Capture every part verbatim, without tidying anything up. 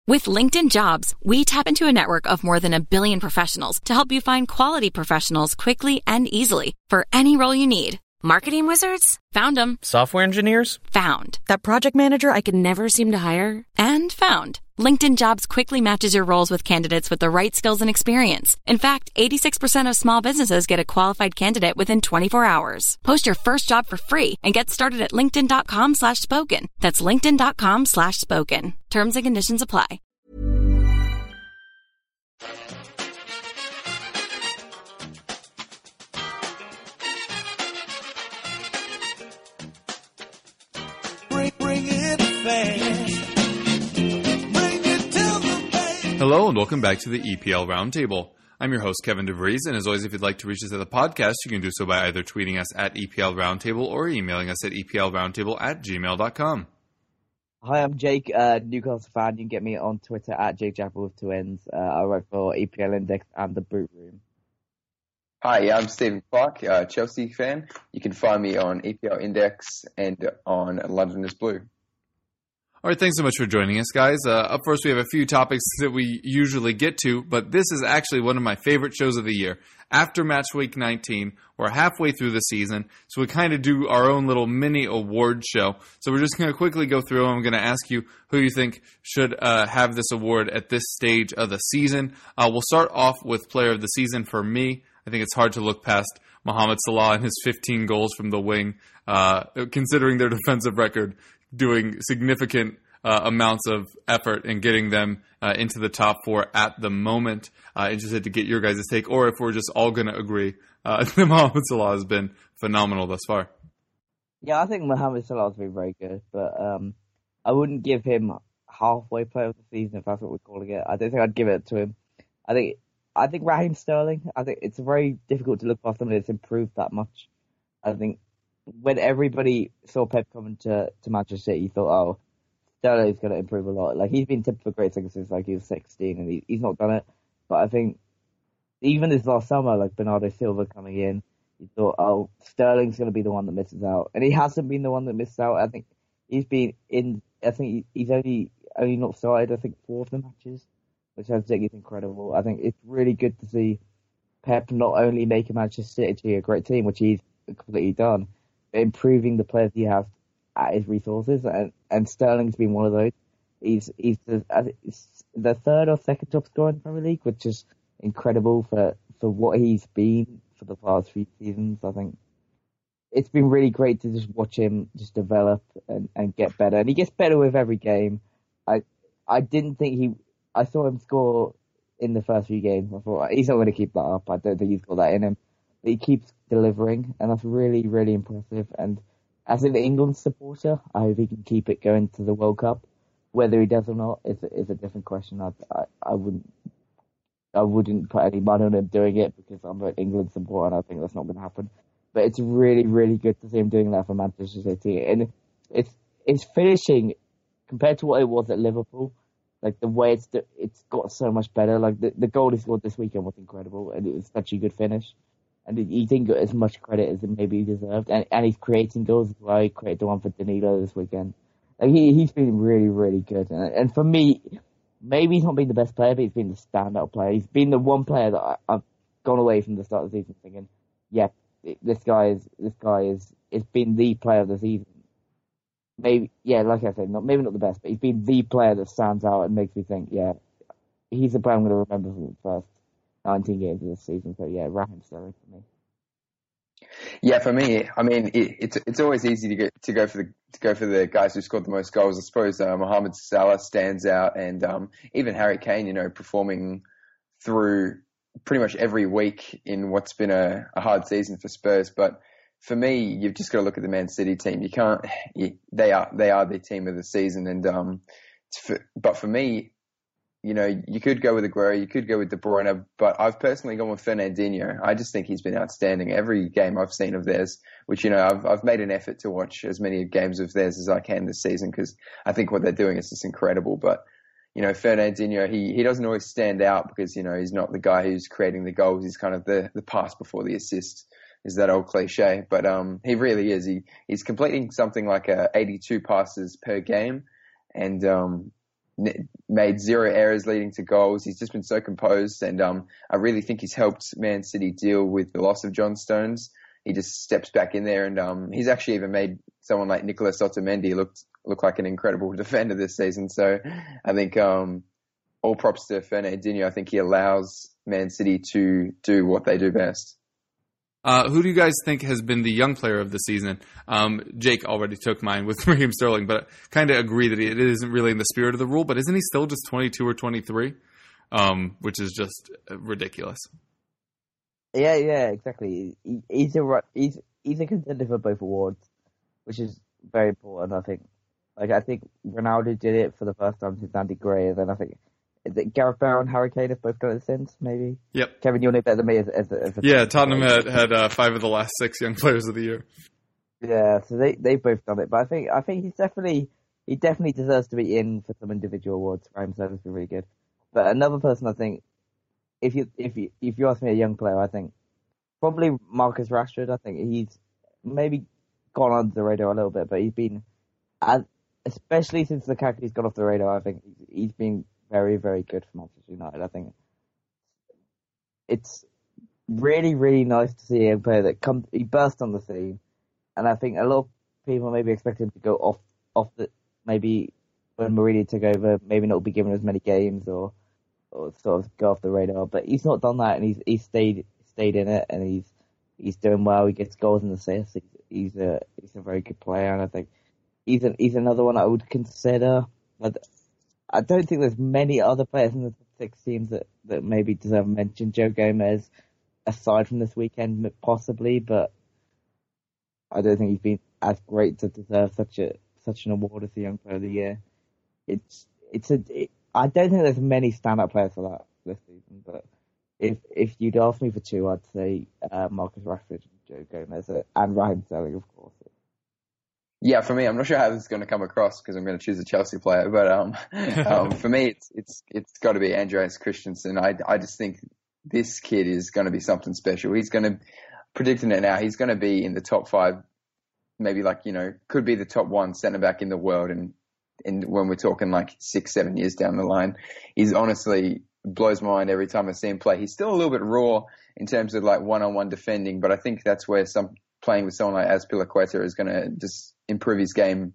With LinkedIn Jobs, we tap into a network of more than a billion professionals to help you find quality professionals quickly and easily for any role you need. Marketing wizards? Found them. Software engineers? Found. That project manager I could never seem to hire? And found. LinkedIn Jobs quickly matches your roles with candidates with the right skills and experience. In fact, eighty-six percent of small businesses get a qualified candidate within twenty-four hours. Post your first job for free and get started at linkedin.com slash spoken. That's linkedin.com slash spoken. Terms and conditions apply. Bring, bring it fast. Hello and welcome back to the E P L Roundtable. I'm your host, Kevin DeVries, and as always, if you'd like to reach us at the podcast, you can do so by either tweeting us at E P L Roundtable or emailing us at E P L Roundtable at gmail dot com. Hi, I'm Jake, uh, Newcastle fan. You can get me on Twitter at Jake Chapel with two N's. Uh, I work for E P L Index and The Boot Room. Hi, yeah, I'm Stephen Clark, uh, Chelsea fan. You can find me on E P L Index and on London is Blue. All right, thanks so much for joining us, guys. Uh, up first, we have a few topics that we usually get to, but this is actually one of my favorite shows of the year. After match week nineteen, we're halfway through the season, so we kind of do our own little mini award show. So we're just going to quickly go through, and I'm going to ask you who you think should uh, have this award at this stage of the season. Uh, we'll start off with Player of the Season for me. I think it's hard to look past Mohamed Salah and his fifteen goals from the wing, uh, considering their defensive record, doing significant uh, amounts of effort in getting them uh, into the top four at the moment. Uh, interested to get your guys' take, or if we're just all going to agree uh, that Mohamed Salah has been phenomenal thus far. Yeah, I think Mohamed Salah has been very good, but um, I wouldn't give him halfway player of the season, if that's what we're calling it. I don't think I'd give it to him. I think I think Raheem Sterling, I think it's very difficult to look past somebody that's improved that much. I think when everybody saw Pep coming to, to Manchester City, you thought, oh, Sterling's going to improve a lot. Like, he's been tipped for great things since like he was sixteen, and he, he's not done it. But I think even this last summer, like Bernardo Silva coming in, you thought, oh, Sterling's going to be the one that misses out. And he hasn't been the one that missed out. I think he's been in, I think he's only only not started, I think, four of the matches, which I think is incredible. I think it's really good to see Pep not only make Manchester City a great team, which he's completely done, but improving the players he has at his resources, and, and Sterling's been one of those. He's he's the, I think he's the third or second top scorer in the Premier League, which is incredible for, for what he's been for the past few seasons. I think it's been really great to just watch him just develop and, and get better, and he gets better with every game. I I didn't think he. I saw him score in the first few games. I thought he's not going to keep that up. I don't think he's got that in him, but he keeps delivering, and that's really really impressive. And as an England supporter, I hope he can keep it going to the World Cup. Whether he does or not is is a different question. I, I I wouldn't I wouldn't put any money on him doing it because I'm an England supporter and I think that's not going to happen. But it's really really good to see him doing that for Manchester City, and it's it's finishing compared to what it was at Liverpool. Like the way it's it's got so much better. Like the the goal he scored this weekend was incredible, and it was such a good finish. And he didn't get as much credit as maybe he deserved. And, and he's creating goals as well. He created the one for Danilo this weekend. Like he, he's been really, really good. And, and for me, maybe he's not been the best player, but he's been the standout player. He's been the one player that I, I've gone away from the start of the season thinking, yeah, this guy is, this guy is, it's been the player of the season. Maybe, yeah, like I said, not, maybe not the best, but he's been the player that stands out and makes me think, yeah, he's the player I'm going to remember from the first nineteen games of this season. So yeah, Raheem Sterling for me. Yeah, for me, I mean, it, it's it's always easy to go to go for the to go for the guys who scored the most goals. I suppose uh, Mohamed Salah stands out, and um, even Harry Kane, you know, performing through pretty much every week in what's been a, a hard season for Spurs. But for me, you've just got to look at the Man City team. You can't. You, they are they are the team of the season, and um, for, but for me, you know, you could go with Aguero, you could go with De Bruyne, but I've personally gone with Fernandinho. I just think he's been outstanding every game I've seen of theirs, which, you know, I've I've made an effort to watch as many games of theirs as I can this season because I think what they're doing is just incredible. But, you know, Fernandinho, he, he doesn't always stand out because, you know, he's not the guy who's creating the goals. He's kind of the, the pass before the assist, is that old cliche. But um, he really is. He He's completing something like uh, eighty-two passes per game, and um n- made zero errors leading to goals. He's just been so composed, and um, I really think he's helped Man City deal with the loss of John Stones. He just steps back in there, and um, he's actually even made someone like Nicolas Otamendi look look like an incredible defender this season. So I think um, all props to Fernandinho. I think he allows Man City to do what they do best. Uh, who do you guys think has been the young player of the season? Um, Jake already took mine with Raheem Sterling, but kind of agree that it isn't really in the spirit of the rule. But isn't he still just twenty-two or twenty-three, um, which is just ridiculous? Yeah, yeah, exactly. He, he's a he's he's a contender for both awards, which is very important. I think, like I think Ronaldo did it for the first time since Andy Gray, and then I think is it Gareth Bale and Harry Kane have both done it since. Maybe. Yep. Kevin, you'll know better than me. As, as, as yeah, Tottenham had had uh, five of the last six young players of the year. Yeah, so they they've both done it, but I think I think he's definitely he definitely deserves to be in for some individual awards. Raheem Sterling's been really good, but another person I think. If you if you if you ask me a young player, I think probably Marcus Rashford. I think he's maybe gone under the radar a little bit, but he's been, as, especially since Lukaku's gone off the radar. I think he's been very very good for Manchester United. I think it's really really nice to see a player that comes. He burst on the scene, and I think a lot of people maybe expect him to go off off the maybe when Mourinho took over, maybe not be given as many games or. Or sort of go off the radar, but he's not done that, and he's he's stayed stayed in it, and he's he's doing well. He gets goals and assists. He's, he's a he's a very good player, and I think he's an, he's another one I would consider. But I don't think there's many other players in the six teams that, that maybe deserve mention. Joe Gomez, aside from this weekend, possibly, but I don't think he's been as great to deserve such a such an award as the Young Player of the Year. It's it's a it, I don't think there's many stand-up players for that this season, but if if you'd ask me for two, I'd say uh, Marcus Rashford and Joe Gomez, uh, and Raheem Sterling, of course. Yeah, for me, I'm not sure how this is going to come across because I'm going to choose a Chelsea player, but um, um, for me, it's it's it's got to be Andreas Christensen. I I just think this kid is going to be something special. He's going to, predicting it now, he's going to be in the top five, maybe like, you know, could be the top one centre-back in the world, and And when we're talking like six, seven years down the line, he's honestly blows my mind every time I see him play. He's still a little bit raw in terms of like one-on-one defending, but I think that's where some playing with someone like Azpilicueta is going to just improve his game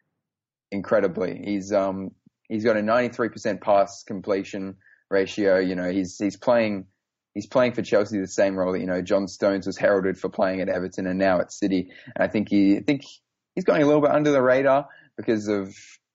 incredibly. He's um he's got a ninety-three percent pass completion ratio. You know, he's he's playing he's playing for Chelsea the same role that, you know, John Stones was heralded for playing at Everton and now at City. And I think he I think he's going a little bit under the radar because of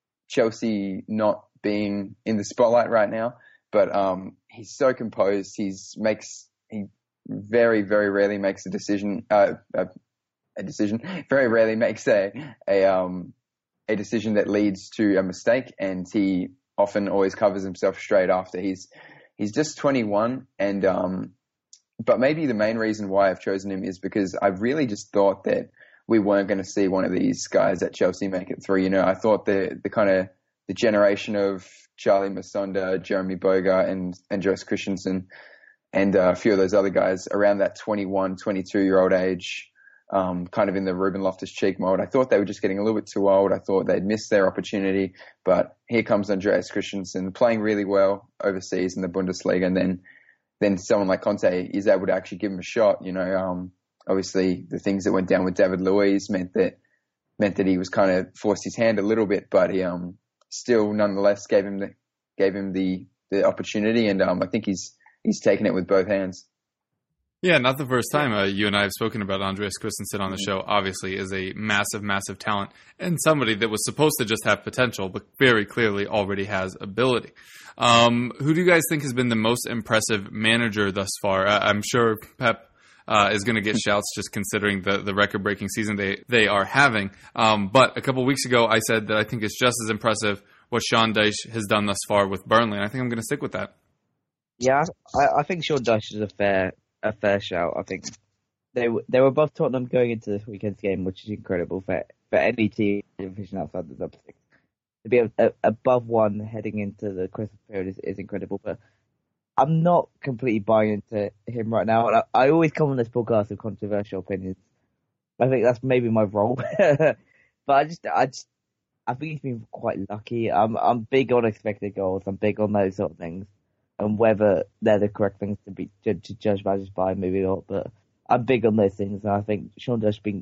Chelsea not being in the spotlight right now, but um, he's so composed. He's makes he very very rarely makes a decision. Uh, a, a decision very rarely makes a a um a decision that leads to a mistake, and he often always covers himself straight after. He's he's just twenty-one, and um, but maybe the main reason why I've chosen him is because I really just thought that we weren't going to see one of these guys at Chelsea make it through. You know, I thought the the kind of the generation of Charlie Masonda, Jeremy Boga, and Andreas Christensen, and uh, a few of those other guys around that twenty-one, twenty-two year old age, um, kind of in the Ruben Loftus-Cheek mold. I thought they were just getting a little bit too old. I thought they'd missed their opportunity, but here comes Andreas Christensen playing really well overseas in the Bundesliga, and then then someone like Conte is able to actually give him a shot. You know, um, obviously, the things that went down with David Luiz meant that meant that he was kind of forced his hand a little bit, but he um, still nonetheless gave him the gave him the, the opportunity, and um, I think he's he's taken it with both hands. Yeah, not the first time uh, you and I have spoken about Andreas Christensen on the show. Obviously, is a massive, massive talent and somebody that was supposed to just have potential, but very clearly already has ability. Um, who do you guys think has been the most impressive manager thus far? I- I'm sure Pep uh, is going to get shouts just considering the, the record-breaking season they, they are having. Um, but a couple of weeks ago, I said that I think it's just as impressive what Sean Dyche has done thus far with Burnley, and I think I'm going to stick with that. Yeah, I, I think Sean Dyche is a fair a fair shout. I think they they were above Tottenham going into this weekend's game, which is incredible for for any team division outside the top six. To be a, a, above one heading into the Christmas period is, is incredible. But I'm not completely buying into him right now. And I, I always come on this podcast with controversial opinions. I think that's maybe my role. But I just I just I think he's been quite lucky. I'm I'm big on expected goals. I'm big on those sort of things, and whether they're the correct things to be to, to judge matches by, maybe not. But I'm big on those things, and I think Sean Dyche's been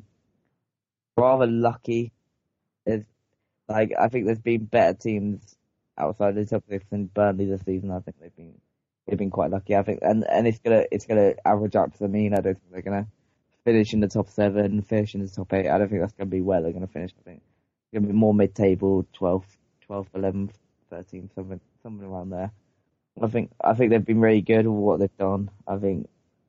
rather lucky. It's, like I think there's been better teams outside the top six than Burnley this season. I think they've been they've been quite lucky. I think, and, and it's gonna it's gonna average up to the mean. I don't think they're gonna finish in the top seven, finish in the top eight. I don't think that's gonna be where they're gonna finish. I think it's gonna be more mid-table, twelfth, twelfth, eleventh, thirteenth, something something around there. I think I think they've been really good with what they've done. I think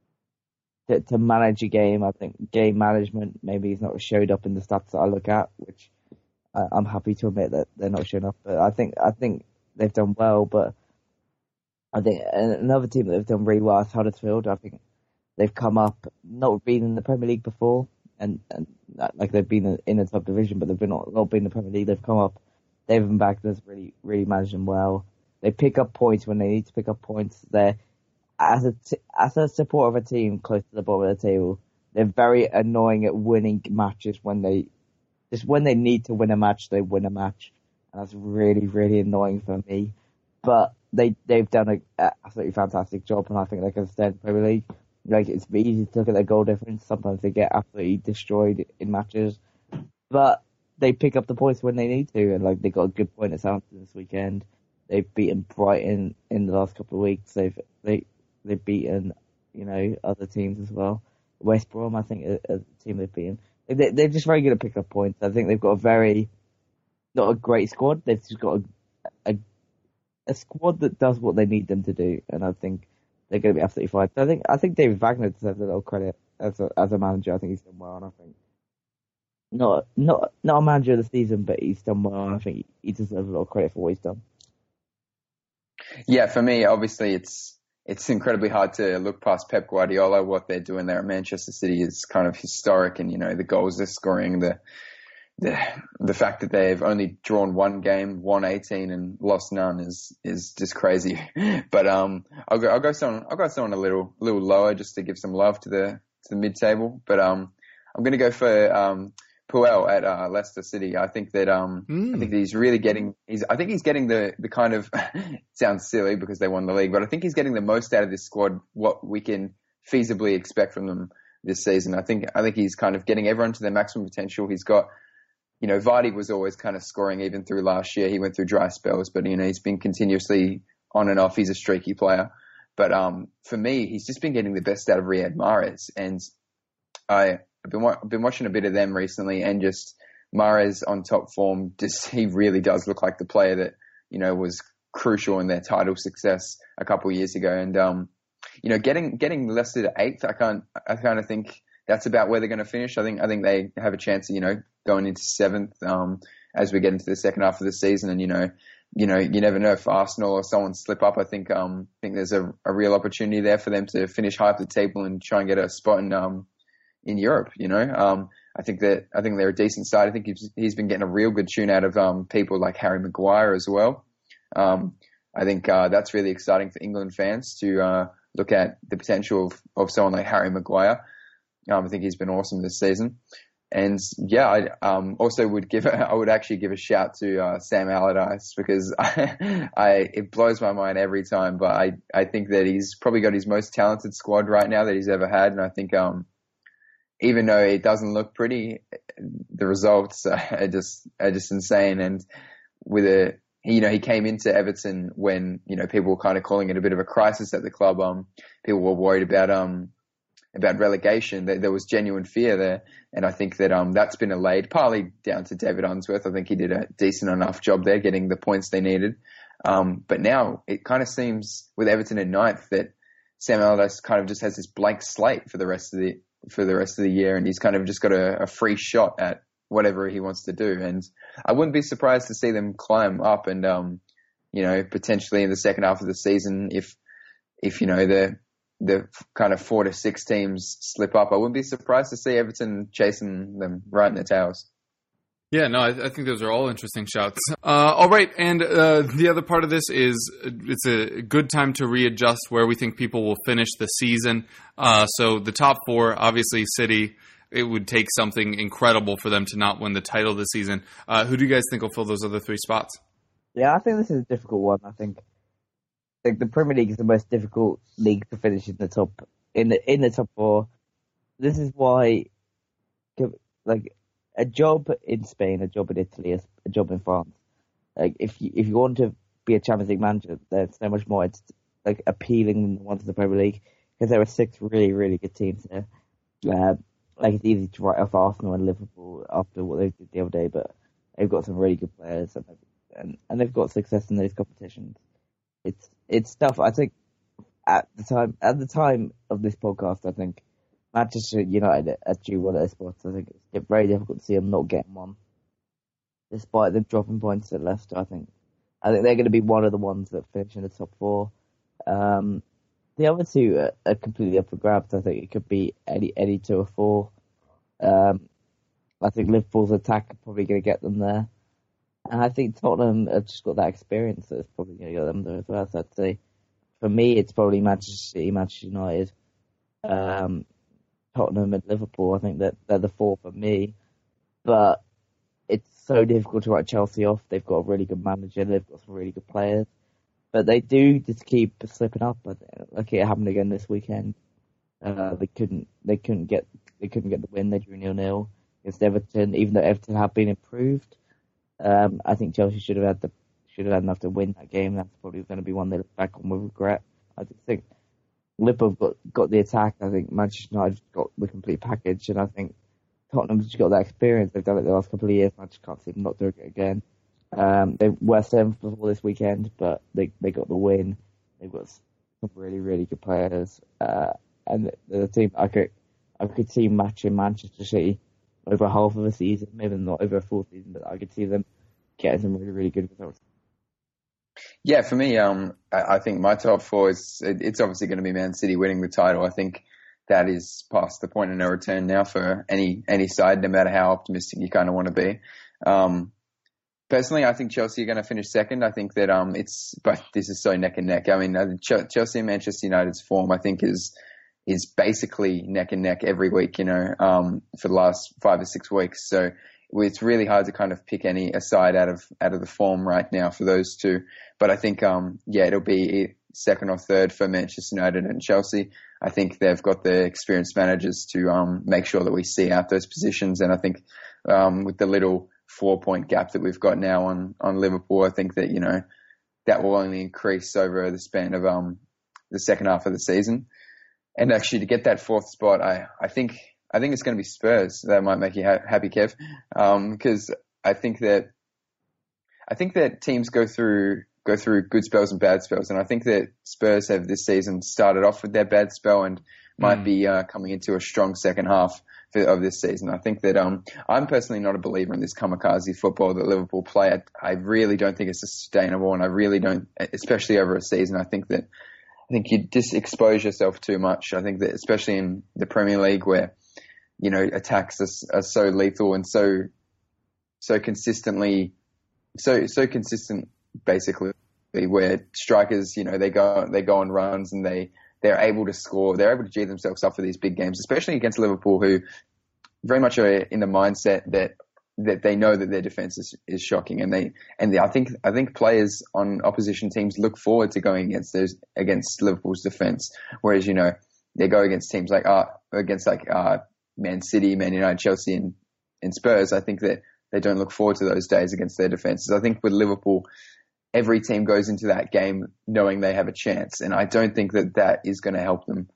to, to manage a game, I think game management maybe is not showed up in the stats that I look at, which I, I'm happy to admit that they're not showing up. But I think I think they've done well. But I think another team that they've done really well is Huddersfield. I think they've come up, not been in the Premier League before, and, and like they've been in the top division, but they've been not, not been in the Premier League. They've come up. David Bagner's really really managed them well. They pick up points when they need to pick up points. They're as a t- as a support of a team close to the bottom of the table. They're very annoying at winning matches when they just when they need to win a match, they win a match, and that's really really annoying for me. But they they've done a, a absolutely fantastic job, and I think they can stay in the Premier League. Like it's easy to look at their goal difference. Sometimes they get absolutely destroyed in matches, but they pick up the points when they need to, and like they got a good point at Southampton this weekend. They've beaten Brighton in the last couple of weeks. They've they they've beaten you know other teams as well. West Brom, I think, is a team they've beaten. They, they're just very good at picking up points. I think they've got a very not a great squad. They've just got a a, a squad that does what they need them to do, and I think they're going to be absolutely fine. So I think I think David Wagner deserves a little credit as a as a manager. I think he's done well, and I think not not not a manager of the season, but he's done well. And I think he, he deserves a little credit for what he's done. Yeah, for me, obviously, it's it's incredibly hard to look past Pep Guardiola. What they're doing there at Manchester City is kind of historic, and you know the goals they're scoring, the the the fact that they've only drawn one game, won eighteen, and lost none is is just crazy. But um, I'll go I'll go someone I'll go someone a little little lower just to give some love to the to the mid table. But um, I'm going to go for um. Puel at uh, Leicester City. I think that um, mm. I think that he's really getting. He's. I think he's getting the the kind of it sounds silly because they won the league, but I think he's getting the most out of this squad. What we can feasibly expect from them this season. I think. I think he's kind of getting everyone to their maximum potential. He's got. You know, Vardy was always kind of scoring even through last year. He went through dry spells, but you know he's been continuously on and off. He's a streaky player, but um, for me, he's just been getting the best out of Riyad Mahrez, and I. I've been, I've been watching a bit of them recently, and just Mahrez on top form. Just he really does look like the player that you know was crucial in their title success a couple of years ago. And um, you know, getting getting Leicester to eighth, I can't. I kind of think that's about where they're going to finish. I think I think they have a chance of you know going into seventh um, as we get into the second half of the season. And you know, you know, you never know if Arsenal or someone slip up. I think um, I think there's a, a real opportunity there for them to finish high up the table and try and get a spot in. Um, in Europe, you know, um, I think that, I think they're a decent side. I think he's, he's been getting a real good tune out of, um, people like Harry Maguire as well. Um, I think, uh, that's really exciting for England fans to, uh, look at the potential of, of someone like Harry Maguire. Um, I think he's been awesome this season. And yeah, I, um, also would give, I would actually give a shout to, uh, Sam Allardyce because I, I, it blows my mind every time, but I, I think that he's probably got his most talented squad right now that he's ever had. And I think, um, even though it doesn't look pretty, the results are just are just insane. And with a, you know, he came into Everton when you know people were kind of calling it a bit of a crisis at the club. Um, people were worried about um about relegation. There, there was genuine fear there, and I think that um that's been allayed partly down to David Unsworth. I think he did a decent enough job there, getting the points they needed. Um, but now it kind of seems with Everton in ninth that Sam Allardyce kind of just has this blank slate for the rest of the. for the rest of the year, and he's kind of just got a, a free shot at whatever he wants to do. And I wouldn't be surprised to see them climb up and, um, you know, potentially in the second half of the season, if, if, you know, the, the kind of four to six teams slip up, I wouldn't be surprised to see Everton chasing them right in their tails. Yeah, no, I, I think those are all interesting shouts. Uh, all right, and uh, the other part of this is it's a good time to readjust where we think people will finish the season. Uh, so the top four, obviously City, it would take something incredible for them to not win the title this season. Uh, who do you guys think will fill those other three spots? Yeah, I think this is a difficult one. I think, I think the Premier League is the most difficult league to finish in the top in the in the top four. This is why, like, a job in Spain, a job in Italy, a job in France. Like, if you if you want to be a Champions League manager, there's so much more it's like appealing than the ones in the Premier League, because there are six really really good teams there. Uh, like, it's easy to write off Arsenal and Liverpool after what they did the other day, but they've got some really good players and and, and they've got success in those competitions. It's it's tough. I think at the time at the time of this podcast, I think Manchester United are due one of their spots. I think it's very difficult to see them not getting one, despite them dropping points at Leicester. I think I think they're going to be one of the ones that finish in the top four. Um, the other two are, are completely up for grabs. I think it could be any any two or four. Um, I think Liverpool's attack are probably going to get them there, and I think Tottenham have just got that experience that's probably going to get them there as well. So I'd say for me, it's probably Manchester City, Manchester United, um, Tottenham, and Liverpool. I think that they're the four for me, but it's so difficult to write Chelsea off. They've got a really good manager. They've got some really good players. But they do just keep slipping up. Like it happened again this weekend. Uh, they couldn't. They couldn't get. They couldn't get the win. They drew nil nil against Everton, even though Everton have been improved. Um, I think Chelsea should have had the should have had enough to win that game. That's probably going to be one they look back on with regret. I just think Liverpool got got the attack. I think Manchester United got the complete package, and I think Tottenham's just got that experience. They've done it the last couple of years, and I just can't see them not doing it again. Um, they were seventh before this weekend, but they they got the win. They've got some really really good players, uh, and the, the team I could I could see matching Manchester City over half of a season, maybe not over a full season, but I could see them getting some really really good results. Yeah, for me, um, I, I think my top four is it, it's obviously going to be Man City winning the title. I think that is past the point of no return now for any any side, no matter how optimistic you kind of want to be. Um, Personally, I think Chelsea are going to finish second. I think that um, it's, but this is so neck and neck. I mean, uh, Ch- Chelsea and Manchester United's form, I think, is is basically neck and neck every week. You know, um, for the last five or six weeks. So it's really hard to kind of pick any aside out of out of the form right now for those two. But I think, um, yeah, it'll be second or third for Manchester United and Chelsea. I think they've got the experienced managers to um, make sure that we see out those positions. And I think um, with the little four point gap that we've got now on, on Liverpool, I think that, you know, that will only increase over the span of um, the second half of the season. And actually to get that fourth spot, I, I think, I think it's going to be Spurs. That might make you ha- happy, Kev. Um, cause I think that, I think that teams go through, go through good spells and bad spells. And I think that Spurs have this season started off with their bad spell and might mm. be uh, coming into a strong second half of this season. I think that um, I'm personally not a believer in this kamikaze football that Liverpool play. I, I really don't think it's sustainable, and I really don't, especially over a season. I think that I think you just expose yourself too much. I think that especially in the Premier League, where you know attacks are, are so lethal and so so consistently so so consistent, basically, where strikers, you know, they go they go on runs and they. They're able to score. They're able to G themselves up for these big games, especially against Liverpool, who very much are in the mindset that that they know that their defense is, is shocking, and they and they, I think I think players on opposition teams look forward to going against those against Liverpool's defense. Whereas you know they go against teams like uh against like uh Man City, Man United, Chelsea, and, and Spurs. I think that they don't look forward to those days against their defenses. I think with Liverpool, every team goes into that game knowing they have a chance, and I don't think that that is going to help them.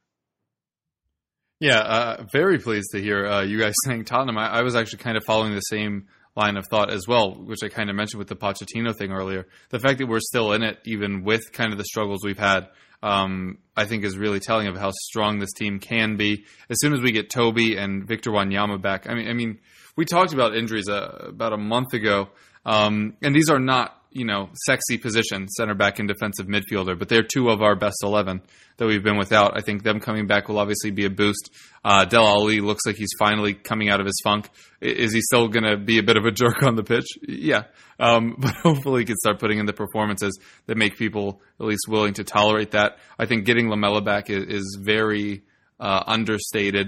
Yeah, uh, very pleased to hear uh, you guys saying Tottenham. I, I was actually kind of following the same line of thought as well, which I kind of mentioned with the Pochettino thing earlier. The fact that we're still in it, even with kind of the struggles we've had, um, I think is really telling of how strong this team can be. As soon as we get Toby and Victor Wanyama back, I mean, I mean, we talked about injuries uh, about a month ago, um, and these are not, you know, sexy positions, center back and defensive midfielder, but they're two of our best eleven that we've been without. I think them coming back will obviously be a boost. Uh, Dele Alli looks like he's finally coming out of his funk. Is he still going to be a bit of a jerk on the pitch? Yeah. Um, but hopefully he can start putting in the performances that make people at least willing to tolerate that. I think getting Lamela back is, is very uh, understated.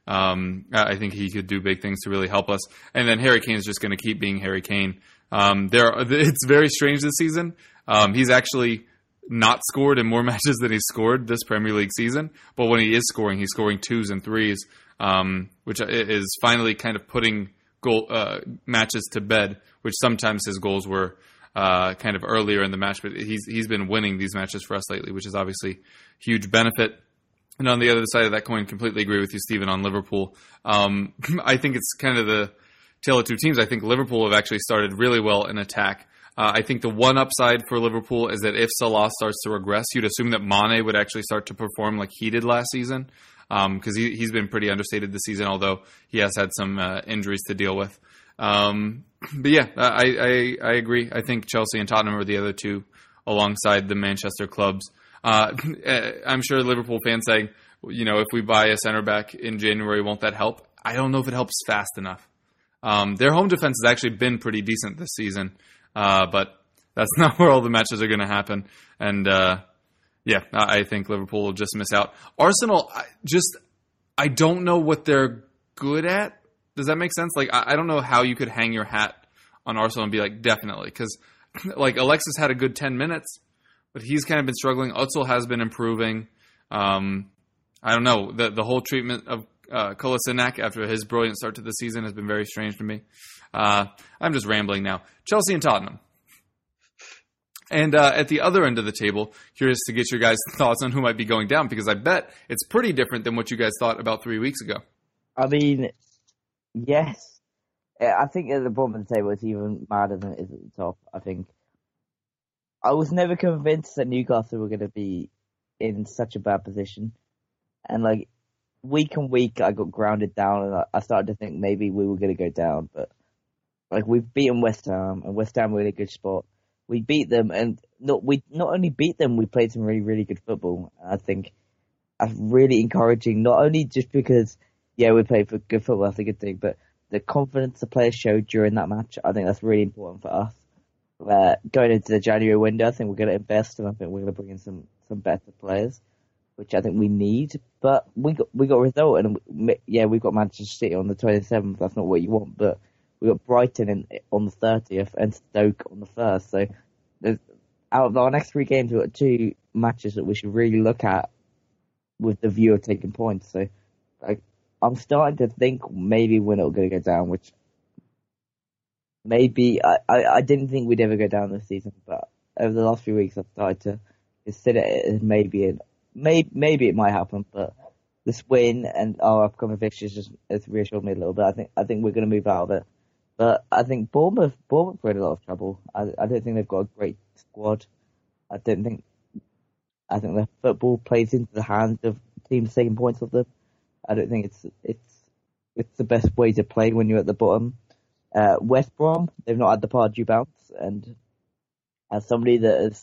Um, I think he could do big things to really help us. And then Harry Kane is just going to keep being Harry Kane. Um, there, are, it's very strange this season. Um, he's actually not scored in more matches than he's scored this Premier League season. But when he is scoring, he's scoring twos and threes, um, which is finally kind of putting goal uh, matches to bed, which sometimes his goals were uh, kind of earlier in the match. But he's he's been winning these matches for us lately, which is obviously huge benefit. And on the other side of that coin, completely agree with you, Stephen, on Liverpool. Um, I think it's kind of the tale of two teams. I think Liverpool have actually started really well in attack. Uh, I think the one upside for Liverpool is that if Salah starts to regress, you'd assume that Mane would actually start to perform like he did last season, because um, he, he's been pretty understated this season, although he has had some uh, injuries to deal with. Um, but yeah, I, I, I agree. I think Chelsea and Tottenham are the other two alongside the Manchester clubs. Uh, I'm sure Liverpool fans saying, you know, if we buy a center back in January, won't that help? I don't know if it helps fast enough. Um, their home defense has actually been pretty decent this season, uh, but that's not where all the matches are going to happen. And uh, yeah, I think Liverpool will just miss out. Arsenal, I just I don't know what they're good at. Does that make sense? Like, I, I don't know how you could hang your hat on Arsenal and be like, definitely, because like Alexis had a good ten minutes. But he's kind of been struggling. Özil has been improving. Um, I don't know. The the whole treatment of uh, Kolasinac after his brilliant start to the season has been very strange to me. Uh, I'm just rambling now. Chelsea and Tottenham. And uh, at the other end of the table, curious to get your guys' thoughts on who might be going down, because I bet it's pretty different than what you guys thought about three weeks ago. I mean, yes. I think at the bottom of the table it's even madder than it is at the top, I think. I was never convinced that Newcastle were going to be in such a bad position. And, like, week on week, I got grounded down, and I started to think maybe we were going to go down. But, like, we've beaten West Ham, and West Ham were in a good spot. We beat them, and not we not only beat them, we played some really, really good football. I think that's really encouraging, not only just because, yeah, we played for good football, that's a good thing, but the confidence the players showed during that match, I think that's really important for us. Uh, going into the January window, I think we're going to invest, and I think we're going to bring in some, some better players, which I think we need. But we got we got a result, and we, yeah, we've got Manchester City on the twenty-seventh. That's not what you want, but we got Brighton in, on the thirtieth and Stoke on the first. So out of our next three games, we've got two matches that we should really look at with the view of taking points. So like, I'm starting to think maybe we're not going to go down, which. Maybe I, I, I didn't think we'd ever go down this season, but over the last few weeks I've started to consider it as maybe it, maybe maybe it might happen. But this win and our upcoming fixtures just has reassured me a little bit. I think I think we're going to move out of it. But I think Bournemouth Bournemouth are in a lot of trouble. I I don't think they've got a great squad. I don't think I think their football plays into the hands of teams taking points off them. I don't think it's it's it's the best way to play when you're at the bottom. Uh, West Brom, they've not had the Pardew bounce, and as somebody that has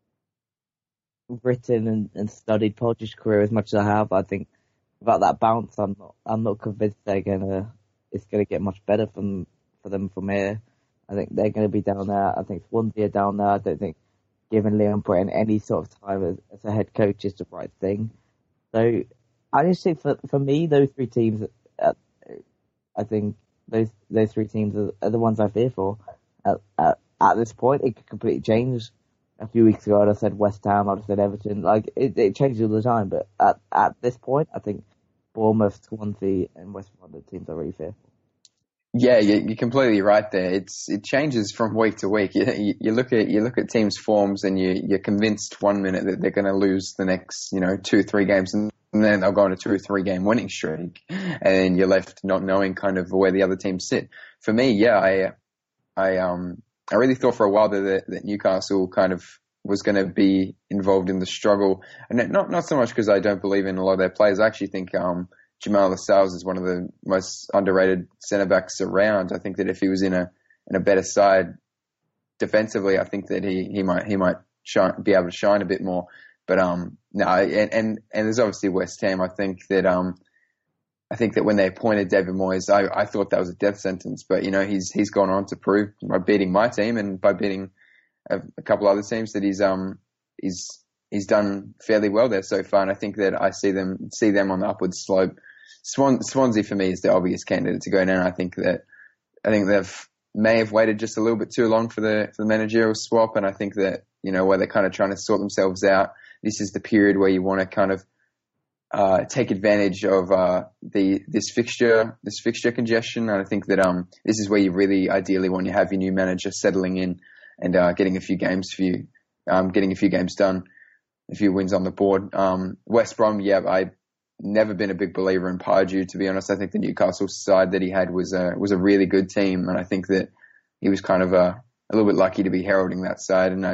written and, and studied Pardew's career as much as I have, I think about that bounce, I'm not, I'm not convinced they're gonna, it's gonna get much better from for them from here. I think they're gonna be down there. I think Swansea are down there. I don't think giving Leon Britton any sort of time as, as a head coach is the right thing. So I just think for for me, those three teams, uh, I think. Those those three teams are, are the ones I fear for. At, at, at this point, it could completely change. A few weeks ago, I'd have said West Ham, I'd have said Everton. Like it, it changes all the time. But at at this point, I think Bournemouth, Swansea, and West Ham are the teams I really fear for. Yeah, you're completely right there. It's it changes from week to week. You, you, you look at you look at teams' forms, and you you're convinced one minute that they're going to lose the next, you know, two three games, and And then they'll go on a two or three game winning streak, and you're left not knowing kind of where the other teams sit. For me, yeah, I, I, um, I really thought for a while that, that Newcastle kind of was going to be involved in the struggle, and not not so much because I don't believe in a lot of their players. I actually think um, Jamal Lascelles is one of the most underrated centre backs around. I think that if he was in a in a better side defensively, I think that he he might he might shine, be able to shine a bit more. But um no, and, and and there's obviously West Ham. I think that um I think that when they appointed David Moyes, I, I thought that was a death sentence. But you know he's he's gone on to prove by beating my team and by beating a, a couple other teams that he's um he's he's done fairly well there so far. And I think that I see them see them on the upward slope. Swan, Swansea for me is the obvious candidate to go now. I think that I think they've may have waited just a little bit too long for the for the managerial swap, and I think that, you know, where they're kind of trying to sort themselves out, this is the period where you want to kind of uh, take advantage of uh, the this fixture this fixture congestion. And I think that um this is where you really ideally want to have your new manager settling in and uh, getting a few games for you, um, getting a few games done, a few wins on the board. Um, West Brom, yeah, I've never been a big believer in Pardew, to be honest. I think the Newcastle side that he had was a was a really good team, and I think that he was kind of a, a little bit lucky to be heralding that side. And I,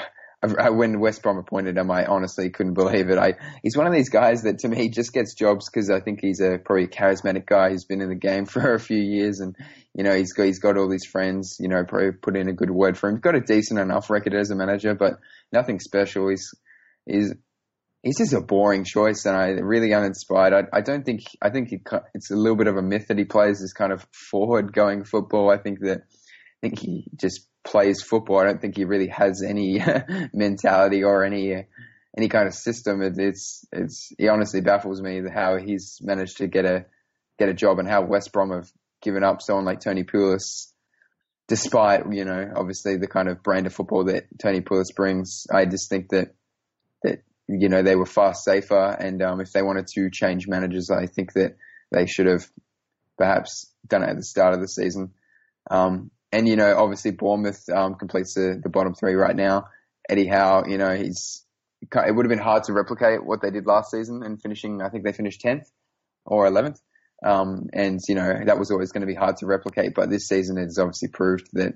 I, when West Brom appointed him, I honestly couldn't believe it. I he's one of these guys that, to me, just gets jobs because I think he's a probably a charismatic guy who's been in the game for a few years, and you know he's got he's got all these friends. You know, probably put in a good word for him. He's got a decent enough record as a manager, but nothing special. He's he's He's just a boring choice, and I really uninspired. I, I don't think I think he, it's a little bit of a myth that he plays this kind of forward-going football. I think that I think he just plays football. I don't think he really has any mentality or any any kind of system. It, it's it's it honestly baffles me how he's managed to get a get a job, and how West Brom have given up someone like Tony Pulis, despite, you know, obviously the kind of brand of football that Tony Pulis brings. I just think that that. You know, they were far safer, and um, if they wanted to change managers, I think that they should have perhaps done it at the start of the season. Um, and, you know, obviously Bournemouth um, completes the, the bottom three right now. Eddie Howe, you know, he's it would have been hard to replicate what they did last season, and finishing, I think they finished tenth or eleventh. Um, and, you know, that was always going to be hard to replicate. But this season has obviously proved that,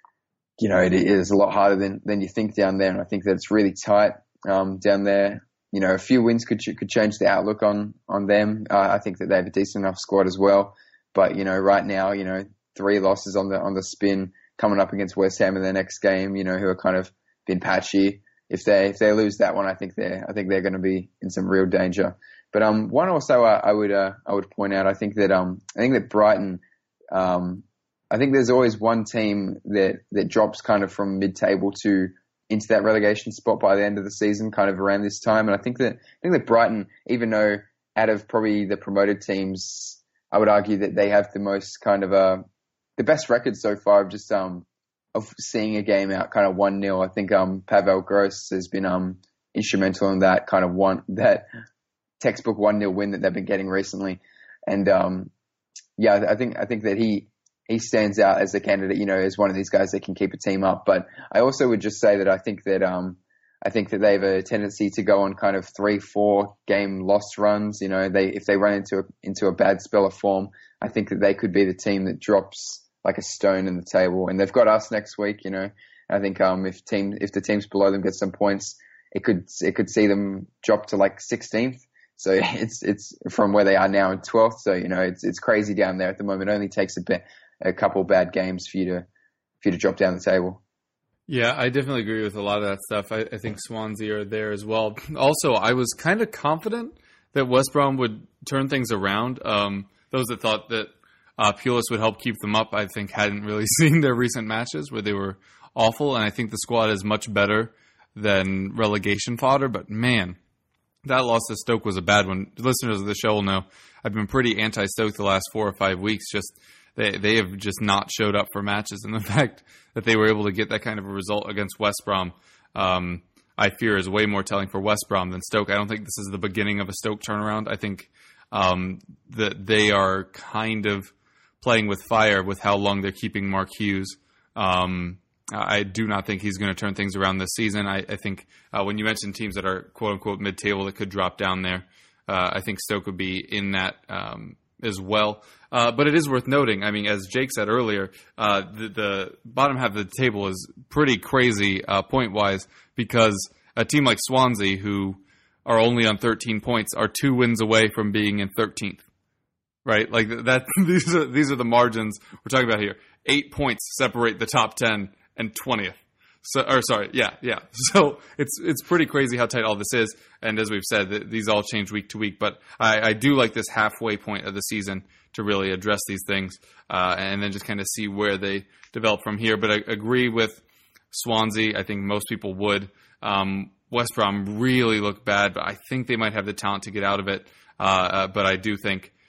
you know, it is a lot harder than, than you think down there. And I think that it's really tight. Um, down there, you know, a few wins could could change the outlook on on them. Uh, I think that they have a decent enough squad as well. But, you know, right now, you know, three losses on the on the spin, coming up against West Ham in their next game, you know, who are kind of been patchy. If they if they lose that one, I think they're I think they're going to be in some real danger. But um, one also I, I would uh, I would point out, I think that um I think that Brighton, um, I think there's always one team that that drops kind of from mid table to into that relegation spot by the end of the season, kind of around this time. And I think that I think that Brighton, even though out of probably the promoted teams, I would argue that they have the most kind of uh the best record so far of just um of seeing a game out kind of one nil. I think um Pavel Gross has been um instrumental in that kind of one that textbook one nil win that they've been getting recently. And um yeah, I think I think that he he stands out as a candidate, you know, as one of these guys that can keep a team up. But I also would just say that I think that um, I think that they have a tendency to go on kind of three, four game loss runs. You know, they if they run into a, into a bad spell of form, I think that they could be the team that drops like a stone in the table. And they've got us next week. You know, I think um, if team if the teams below them get some points, it could it could see them drop to like sixteenth. So it's it's from where they are now in twelfth. So, you know, it's it's crazy down there at the moment. It only takes a bit. a couple bad games for you to for you to drop down the table. Yeah, I definitely agree with a lot of that stuff. I, I think Swansea are there as well. Also, I was kind of confident that West Brom would turn things around. Um, those that thought that uh, Pulis would help keep them up, I think, hadn't really seen their recent matches where they were awful. And I think the squad is much better than relegation fodder. But man, that loss to Stoke was a bad one. Listeners of the show will know I've been pretty anti-Stoke the last four or five weeks. Just They they have just not showed up for matches, and the fact that they were able to get that kind of a result against West Brom, um, I fear is way more telling for West Brom than Stoke. I don't think this is the beginning of a Stoke turnaround. I think um, that they are kind of playing with fire with how long they're keeping Mark Hughes. Um, I do not think he's going to turn things around this season. I, I think uh, when you mentioned teams that are quote-unquote mid-table that could drop down there, uh, I think Stoke would be in that um, as well. Uh, but it is worth noting, I mean, as Jake said earlier, uh, the, the bottom half of the table is pretty crazy uh, point-wise, because a team like Swansea, who are only on thirteen points, are two wins away from being in thirteenth. Right? Like that. These are these are the margins we're talking about here. Eight points separate the top ten and twentieth. So, or sorry, yeah, yeah. So it's it's pretty crazy how tight all this is. And as we've said, th- these all change week to week. But I, I do like this halfway point of the season to really address these things uh, and then just kind of see where they develop from here. But I agree with Swansea. I think most people would. Um, West Brom really look bad, but I think they might have the talent to get out of it. Uh, uh, but I do think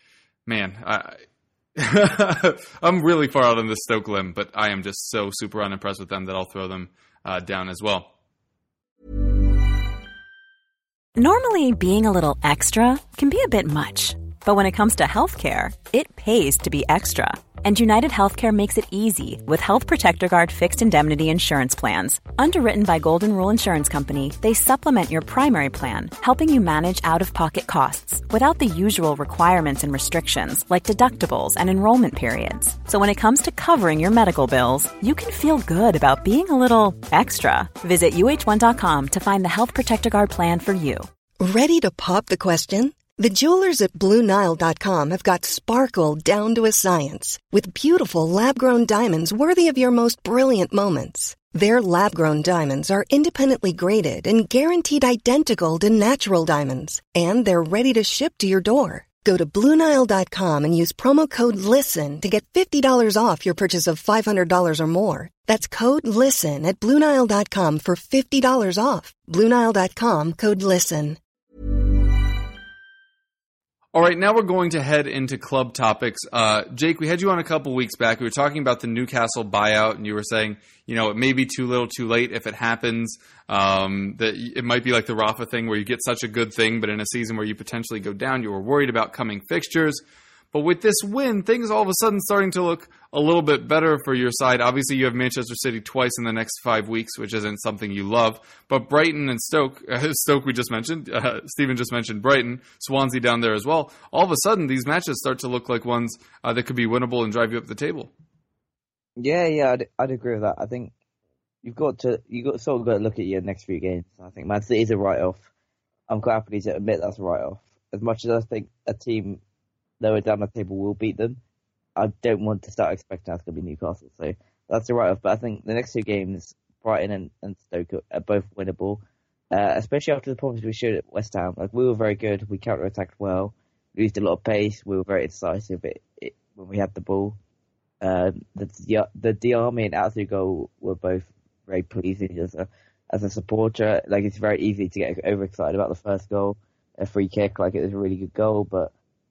man, I, I'm really far out on this Stoke limb, but I am just so super unimpressed with them that I'll throw them uh, down as well. Normally, being a little extra can be a bit much, but when it comes to healthcare, it pays to be extra. And United Healthcare makes it easy with Health Protector Guard fixed indemnity insurance plans. Underwritten by Golden Rule Insurance Company, they supplement your primary plan, helping you manage out-of-pocket costs without the usual requirements and restrictions like deductibles and enrollment periods. So when it comes to covering your medical bills, you can feel good about being a little extra. Visit U H one dot com to find the Health Protector Guard plan for you. Ready to pop the question? The jewelers at Blue Nile dot com have got sparkle down to a science with beautiful lab-grown diamonds worthy of your most brilliant moments. Their lab-grown diamonds are independently graded and guaranteed identical to natural diamonds, and they're ready to ship to your door. Go to Blue Nile dot com and use promo code LISTEN to get fifty dollars off your purchase of five hundred dollars or more. That's code LISTEN at Blue Nile dot com for fifty dollars off. Blue Nile dot com, code LISTEN. All right, now we're going to head into club topics. Uh, Jake, we had you on a couple weeks back. We were talking about the Newcastle buyout, and you were saying, you know, it may be too little too late if it happens. Um, that it might be like the Rafa thing where you get such a good thing, but in a season where you potentially go down, you were worried about coming fixtures. But with this win, things all of a sudden starting to look a little bit better for your side. Obviously, you have Manchester City twice in the next five weeks, which isn't something you love. But Brighton and Stoke, uh, Stoke we just mentioned, uh, Stephen just mentioned Brighton, Swansea down there as well. All of a sudden, these matches start to look like ones uh, that could be winnable and drive you up the table. Yeah, yeah, I'd, I'd agree with that. I think you've got to you got sort of got to look at your next few games. I think Man City is a write-off. I'm quite happy to admit that's a write-off. As much as I think a team lower down the table will beat them, I don't want to start expecting that's going to be Newcastle. So that's a write-off. But I think the next two games, Brighton and, and Stoke, are both winnable, uh, especially after the performance we showed at West Ham. Like, we were very good. We counter-attacked well. We used a lot of pace. We were very decisive it, it, when we had the ball. Uh, the the Diarmi and Atsu goal were both very pleasing as a as a supporter. Like, it's very easy to get overexcited about the first goal, a free kick. Like, it was a really good goal, but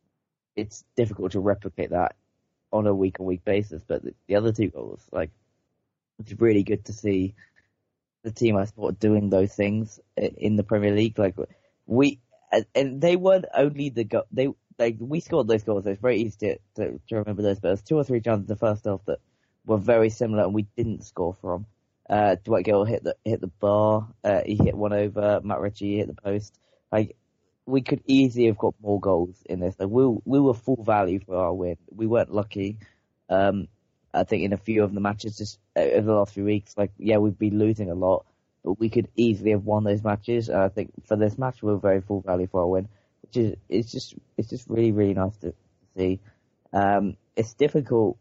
it's difficult to replicate that on a week-on-week basis. But the, the other two goals, like, it's really good to see the team I support doing those things in the Premier League. Like, we and they weren't only the go- they like we scored those goals. So it's very easy to, to to remember those. But there's two or three chances in the first half that were very similar, and we didn't score from. Uh, Dwight Gill hit the hit the bar. Uh, he hit one over. Matt Ritchie hit the post. Like, we could easily have got more goals in this. Like, we we were full value for our win. We weren't lucky. Um, I think in a few of the matches just over the last few weeks, like, yeah, we've been losing a lot, but we could easily have won those matches. And I think for this match, we we're very full value for our win, which is it's just it's just really really nice to see. Um, it's difficult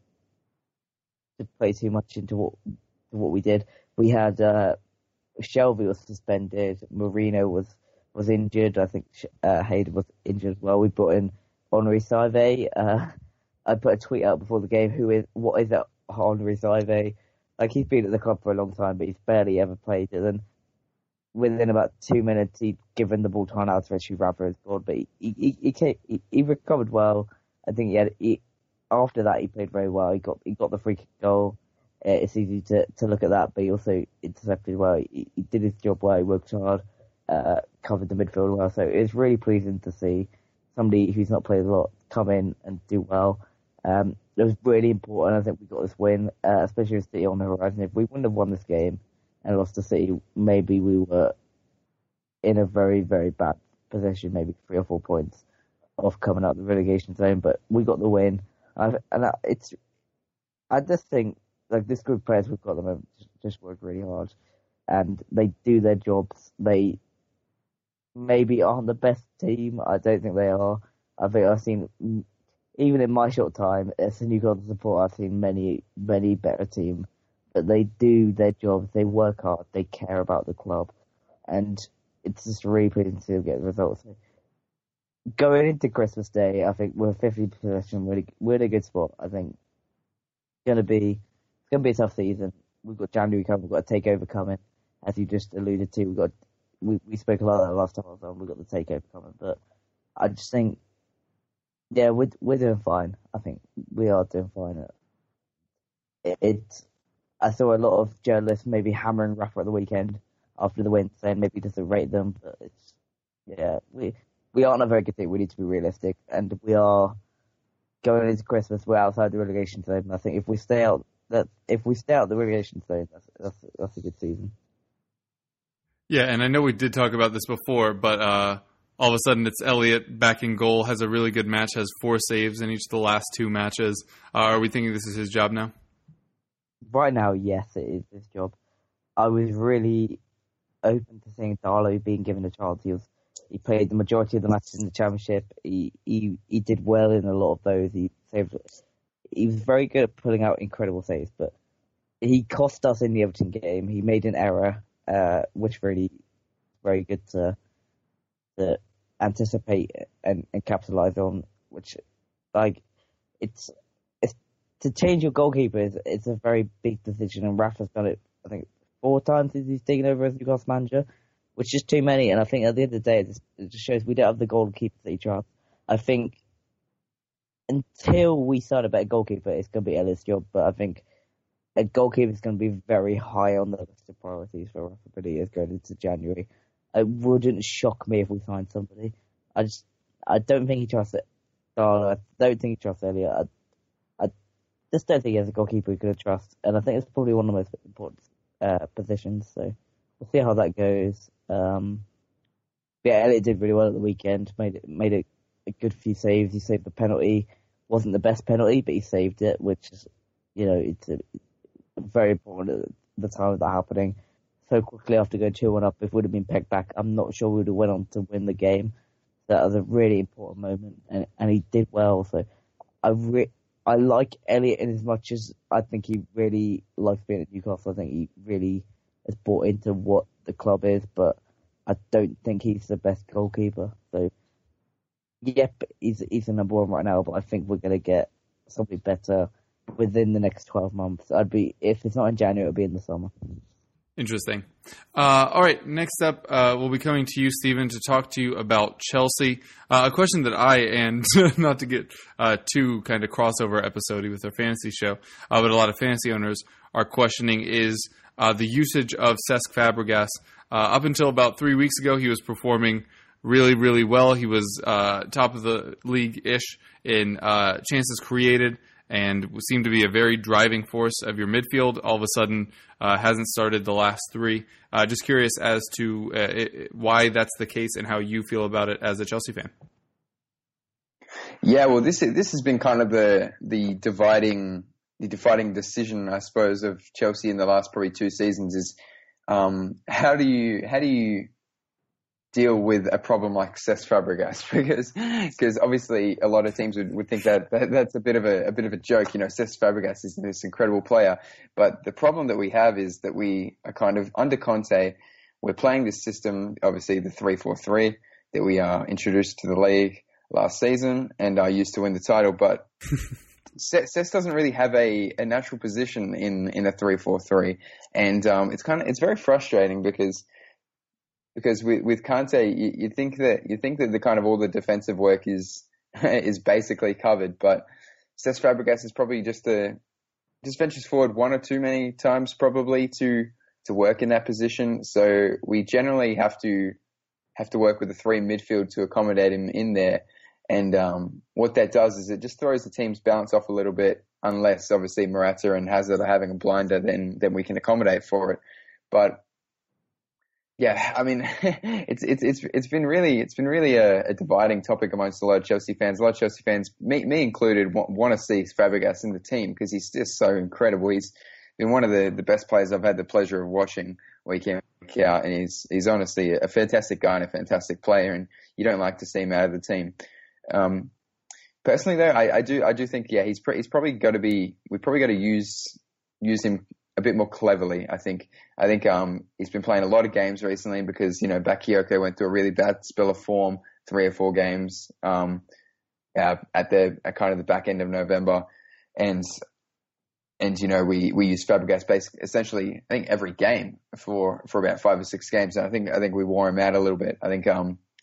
to play too much into what to what we did. We had uh, Shelby was suspended. Mourinho was. was injured. I think uh, Hayden was injured as well. We brought in Henri Saivet. Uh, I put a tweet out before the game. Who is what is that Henri Saivet? Like, he's been at the club for a long time, but he's barely ever played it. And within about two minutes, he'd given the ball to Arnautovic, especially Rafa had scored. But he he he, came, he he recovered well. I think he had he, after that he played very well. He got he got the free kick goal. Uh, it's easy to, to look at that, but he also intercepted well. He, he did his job well. He worked hard. Uh, covered the midfield well, so it's really pleasing to see somebody who's not played a lot come in and do well. Um, it was really important. I think we got this win, uh, especially with City on the horizon. If we wouldn't have won this game and lost to City, maybe we were in a very, very bad position, maybe three or four points off coming out the relegation zone. But we got the win, I've, and I, it's. I just think, like, this group of players we've got them just work really hard, and they do their jobs. They maybe aren't the best team. I don't think they are. I think I've seen, even in my short time as a Newcastle supporter, I've seen many, many better teams. But they do their jobs. They work hard. They care about the club. And it's just really pleasing to see them get the results. Going into Christmas Day, I think we're fifty possession. We're, we're in a good spot. I think it's going to be it's going to be a tough season. We've got January coming. We've got a takeover coming, as you just alluded to. We've got We, we spoke about that last time I was on. We got the takeover coming, but I just think Yeah, we're we're doing fine. I think we are doing fine. It, it I saw a lot of journalists maybe hammering Rafa at the weekend after the win, saying maybe he doesn't rate them. But it's yeah, we we aren't a very good team. We need to be realistic, and we are going into Christmas. We're outside the relegation zone. And I think if we stay out that if we stay out the relegation zone, that's that's that's a good season. Yeah, and I know we did talk about this before, but uh, all of a sudden it's Elliott back in goal, has a really good match, has four saves in each of the last two matches. Uh, are we thinking this is his job now? Right now, yes, it is his job. I was really open to seeing Darlow being given a chance. He was he played the majority of the matches in the Championship. He he he did well in a lot of those. He saved. He was very good at pulling out incredible saves, but he cost us in the Everton game. He made an error, uh, which really very good to to anticipate and, and capitalize on. Which, like, it's it's to change your goalkeeper is it's a very big decision, and Rafa's done it. I think four times since he's taken over as Newcastle manager, which is too many. And I think at the end of the day, it just, it just shows we don't have the goalkeepers that he trusts. I think until we sign a better goalkeeper, it's going to be Elliott's job. But I think a goalkeeper is going to be very high on the list of priorities for Rafa Benitez going into January. It wouldn't shock me if we signed somebody. I just, I don't think he trusts it. I don't think he trusts Elliott. I, I just don't think he has a goalkeeper he could trust. And I think it's probably one of the most important uh, positions. So we'll see how that goes. Um, yeah, Elliott did really well at the weekend. Made it, made it a good few saves. He saved the penalty. Wasn't the best penalty, but he saved it, which is, you know, it's, a, it's very important at the time of that happening. So quickly after going two one up, if it would have been pegged back, I'm not sure we would have went on to win the game. That was a really important moment, and, and he did well. So I re- I like Elliott in as much as I think he really likes being at Newcastle. I think he really has bought into what the club is, but I don't think he's the best goalkeeper. So, yep, he's he's the number one right now, but I think we're going to get something better within the next twelve months. I'd be if it's not in January, it'll be in the summer. Interesting. Uh, all right, next up, uh, we'll be coming to you, Stephen, to talk to you about Chelsea. Uh, a question that I, and not to get uh, too kind of crossover episode with our fantasy show, uh, but a lot of fantasy owners are questioning is uh, the usage of Cesc Fabregas. Uh, up until about three weeks ago, he was performing really, really well. He was uh, top of the league-ish in uh, chances created, and seemed to be a very driving force of your midfield. All of a sudden, uh, hasn't started the last three. Uh, just curious as to uh, it, why that's the case and how you feel about it as a Chelsea fan. Yeah, well, this this has been kind of the the dividing the dividing decision, I suppose, of Chelsea in the last probably two seasons is um, how do you how do you deal with a problem like Cesc Fabregas, because because obviously a lot of teams would, would think that, that that's a bit of a, a bit of a joke. You know, Cesc Fabregas is this incredible player, but the problem that we have is that we are kind of under Conte. We're playing this system, obviously the three four three that we uh, introduced to the league last season and are used to win the title, but Cesc doesn't really have a, a natural position in in a three four three, and um, it's kind of it's very frustrating because. Because with, with Conte, you, you think that you think that the kind of all the defensive work is is basically covered, but Cesc Fabregas is probably just a just ventures forward one or too many times probably to to work in that position. So we generally have to have to work with the three midfield to accommodate him in there. And um, what that does is it just throws the team's balance off a little bit, unless obviously Morata and Hazard are having a blinder, then then we can accommodate for it. But yeah, I mean, it's it's it's it's been really it's been really a, a dividing topic amongst a lot of Chelsea fans. A lot of Chelsea fans, me me included, want, want to see Fabregas in the team because he's just so incredible. He's been one of the, the best players I've had the pleasure of watching week in, week out, and he's he's honestly a fantastic guy and a fantastic player. And you don't like to see him out of the team. Um, personally, though, I, I do I do think yeah he's pre- he's probably got to be we've probably got to use use him a bit more cleverly, I think. I think um, he's been playing a lot of games recently because, you know, Bakayoko went through a really bad spell of form, three or four games um, uh, at the at kind of the back end of November. And, and you know, we, we used Fabregas basically, essentially, I think, every game for, for about five or six games. And I think I think we wore him out a little bit. I think um,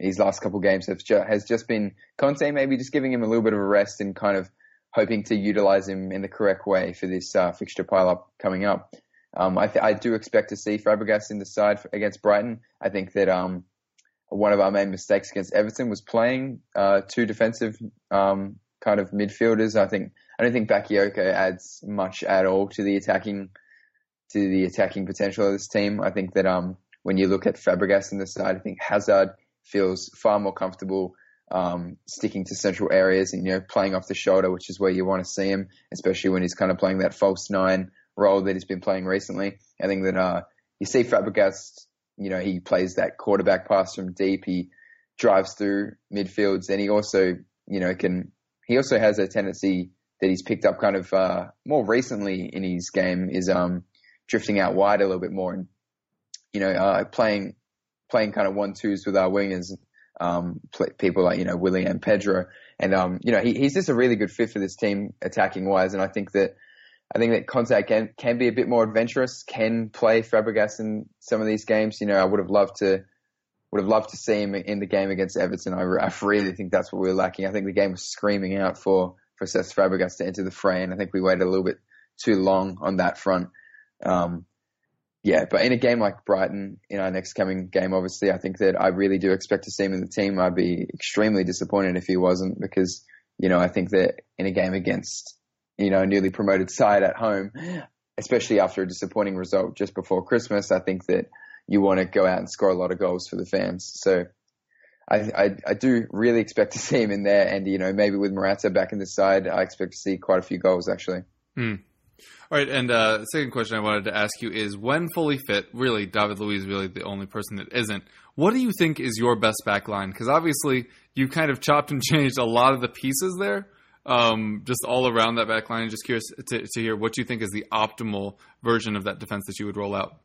his last couple of games have ju- has just been Conte maybe just giving him a little bit of a rest and kind of hoping to utilize him in the correct way for this uh, fixture pile-up coming up. Um, I, th- I do expect to see Fabregas in the side for, against Brighton. I think that um, one of our main mistakes against Everton was playing uh, two defensive um, kind of midfielders. I think I don't think Bakayoko adds much at all to the attacking to the attacking potential of this team. I think that um, when you look at Fabregas in the side, I think Hazard feels far more comfortable um, sticking to central areas and, you know, playing off the shoulder, which is where you want to see him, especially when he's kind of playing that false nine role that he's been playing recently. I think that uh, you see Fabregas, you know, he plays that quarterback pass from deep. He drives through midfields, and he also, you know, can, he also has a tendency that he's picked up kind of uh, more recently in his game is um, drifting out wide a little bit more and, you know, uh, playing playing kind of one-twos with our wingers, um, people like, you know, Willian and Pedro. And, um, you know, he, he's just a really good fit for this team attacking-wise. And I think that I think that Conte can, can be a bit more adventurous, can play Fabregas in some of these games. You know, I would have loved to would have loved to see him in the game against Everton. I, I really think that's what we were lacking. I think the game was screaming out for, for Cesc Fabregas to enter the fray, and I think we waited a little bit too long on that front. Um, Yeah, but in a game like Brighton, in our next coming game, obviously, I think that I really do expect to see him in the team. I'd be extremely disappointed if he wasn't because, you know, I think that in a game against, you know, a newly promoted side at home, especially after a disappointing result just before Christmas, I think that you want to go out and score a lot of goals for the fans. So I, I, I do really expect to see him in there. And, you know, maybe with Morata back in the side, I expect to see quite a few goals, actually. Hmm. All right, and uh, the second question I wanted to ask you is, when fully fit, really, David Luiz is really the only person that isn't, what do you think is your best back line? Because obviously you kind of chopped and changed a lot of the pieces there, um, just all around that back line. Just curious to, to hear what you think is the optimal version of that defense that you would roll out.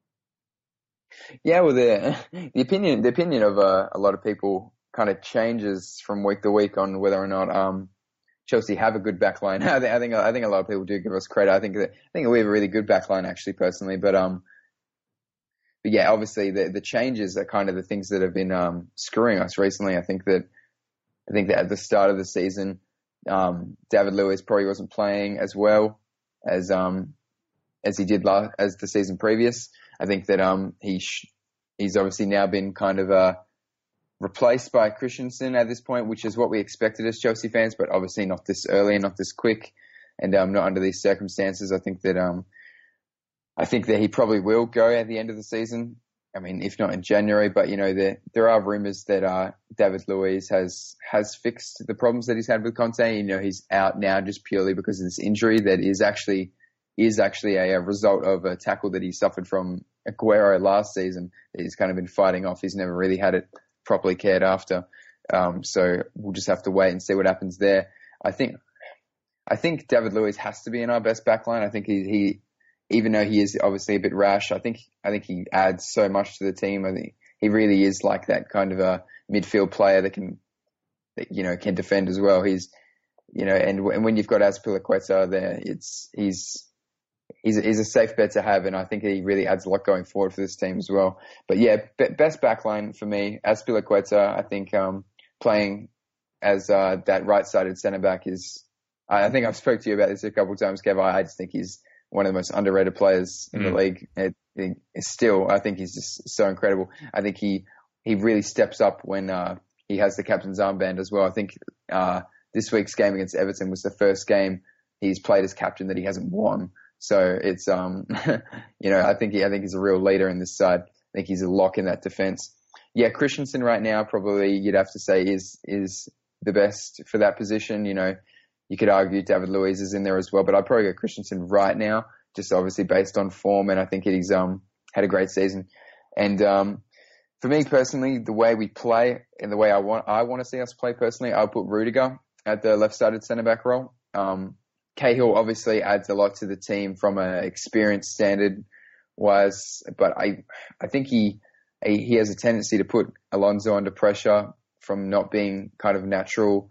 Yeah, well, the the opinion the opinion of uh, a lot of people kind of changes from week to week on whether or not um, Chelsea have a good backline. I think I think I think a lot of people do give us credit. I think that I think we have a really good backline, actually, personally. But um, but yeah, obviously the the changes are kind of the things that have been um screwing us recently. I think that I think that at the start of the season, um, David Luiz probably wasn't playing as well as um as he did last as the season previous. I think that um he sh- he's obviously now been kind of uh replaced by Christensen at this point, which is what we expected as Chelsea fans, but obviously not this early and not this quick, and um not under these circumstances. I think that um I think that he probably will go at the end of the season. I mean, if not in January, but you know, there there are rumours that uh David Luiz has has fixed the problems that he's had with Conte. You know, he's out now just purely because of this injury that is actually is actually a, a result of a tackle that he suffered from Aguero last season that he's kind of been fighting off. He's never really had it properly cared after. Um, so we'll just have to wait and see what happens there. I think, I think David Luiz has to be in our best backline. I think he, he, even though he is obviously a bit rash, I think, I think he adds so much to the team. I think he really is like that kind of a midfield player that can, that, you know, can defend as well. He's, you know, and, and when you've got Azpilicueta there, it's, he's, He's a, he's a safe bet to have, and I think he really adds a lot going forward for this team as well. But yeah, be, best backline for me, Azpilicueta. I think um, playing as uh, that right-sided centre back is. I think I've spoke to you about this a couple of times, Kev. I just think he's one of the most underrated players in mm. the league. It, it, still, I think he's just so incredible. I think he he really steps up when uh, he has the captain's armband as well. I think uh, this week's game against Everton was the first game he's played as captain that he hasn't won. So it's, um, you know, I think he, I think he's a real leader in this side. I think he's a lock in that defense. Yeah, Christensen right now probably you'd have to say is is the best for that position. You know, you could argue David Luiz is in there as well, but I'd probably go Christensen right now, just obviously based on form, and I think he's um had a great season. And um, for me personally, the way we play and the way I want I want to see us play personally, I'll put Rudiger at the left-sided centre back role. Um, Cahill obviously adds a lot to the team from an experience standard wise, but I I think he he has a tendency to put Alonso under pressure from not being kind of natural,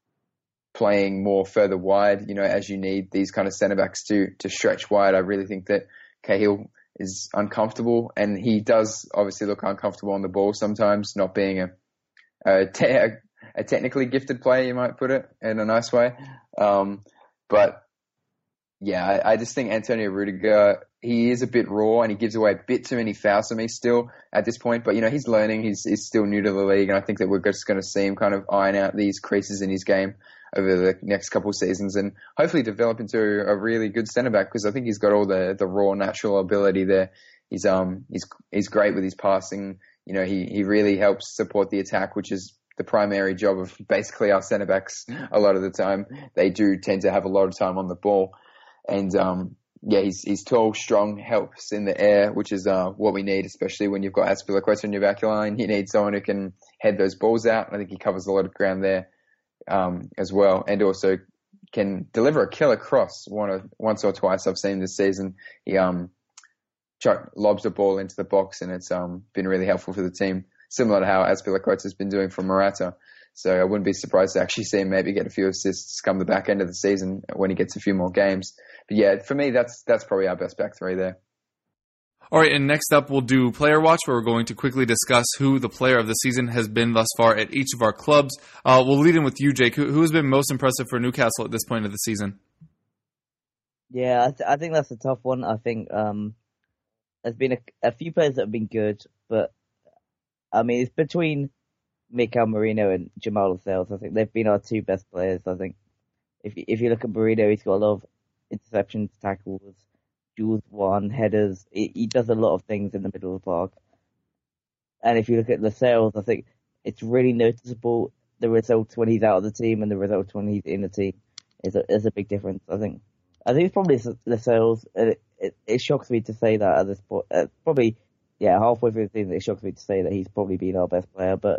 playing more further wide, you know, as you need these kind of centre backs to to stretch wide. I really think that Cahill is uncomfortable, and he does obviously look uncomfortable on the ball sometimes, not being a a, te- a technically gifted player, you might put it in a nice way. Um, but yeah, I, I just think Antonio Rudiger, he is a bit raw and he gives away a bit too many fouls to me still at this point. But, you know, he's learning. He's, he's still new to the league. And I think that we're just going to see him kind of iron out these creases in his game over the next couple of seasons and hopefully develop into a really good centre back, because I think he's got all the, the raw natural ability there. He's, um, he's, he's great with his passing. You know, he, he really helps support the attack, which is the primary job of basically our centre backs a lot of the time. They do tend to have a lot of time on the ball. And, um, yeah, he's, he's tall, strong, helps in the air, which is, uh, what we need, especially when you've got Azpilicueta on your back line. You need someone who can head those balls out. I think he covers a lot of ground there, um, as well. And also can deliver a killer cross one or, once or twice I've seen this season. He, um, chuck, lobs the ball into the box, and it's, um, been really helpful for the team, similar to how Azpilicueta has been doing for Morata. So I wouldn't be surprised to actually see him maybe get a few assists come the back end of the season when he gets a few more games. But yeah, for me, that's that's probably our best back three there. All right, and next up we'll do Player Watch, where we're going to quickly discuss who the player of the season has been thus far at each of our clubs. Uh, we'll lead in with you, Jake. Who, who has been most impressive for Newcastle at this point of the season? Yeah, I, th- I think that's a tough one. I think um, there's been a, a few players that have been good, but I mean, it's between Mikel Merino and Jamal Lascelles. I think they've been our two best players. I think if you, if you look at Merino, he's got a lot of interceptions, tackles, duels won, headers. He, he does a lot of things in the middle of the park. And if you look at Lascelles, I think it's really noticeable the results when he's out of the team and the results when he's in the team. Is a is a big difference. I think I think it's probably Lascelles. It, it, it shocks me to say that at this point. Uh, probably, yeah, halfway through the season, it shocks me to say that he's probably been our best player, but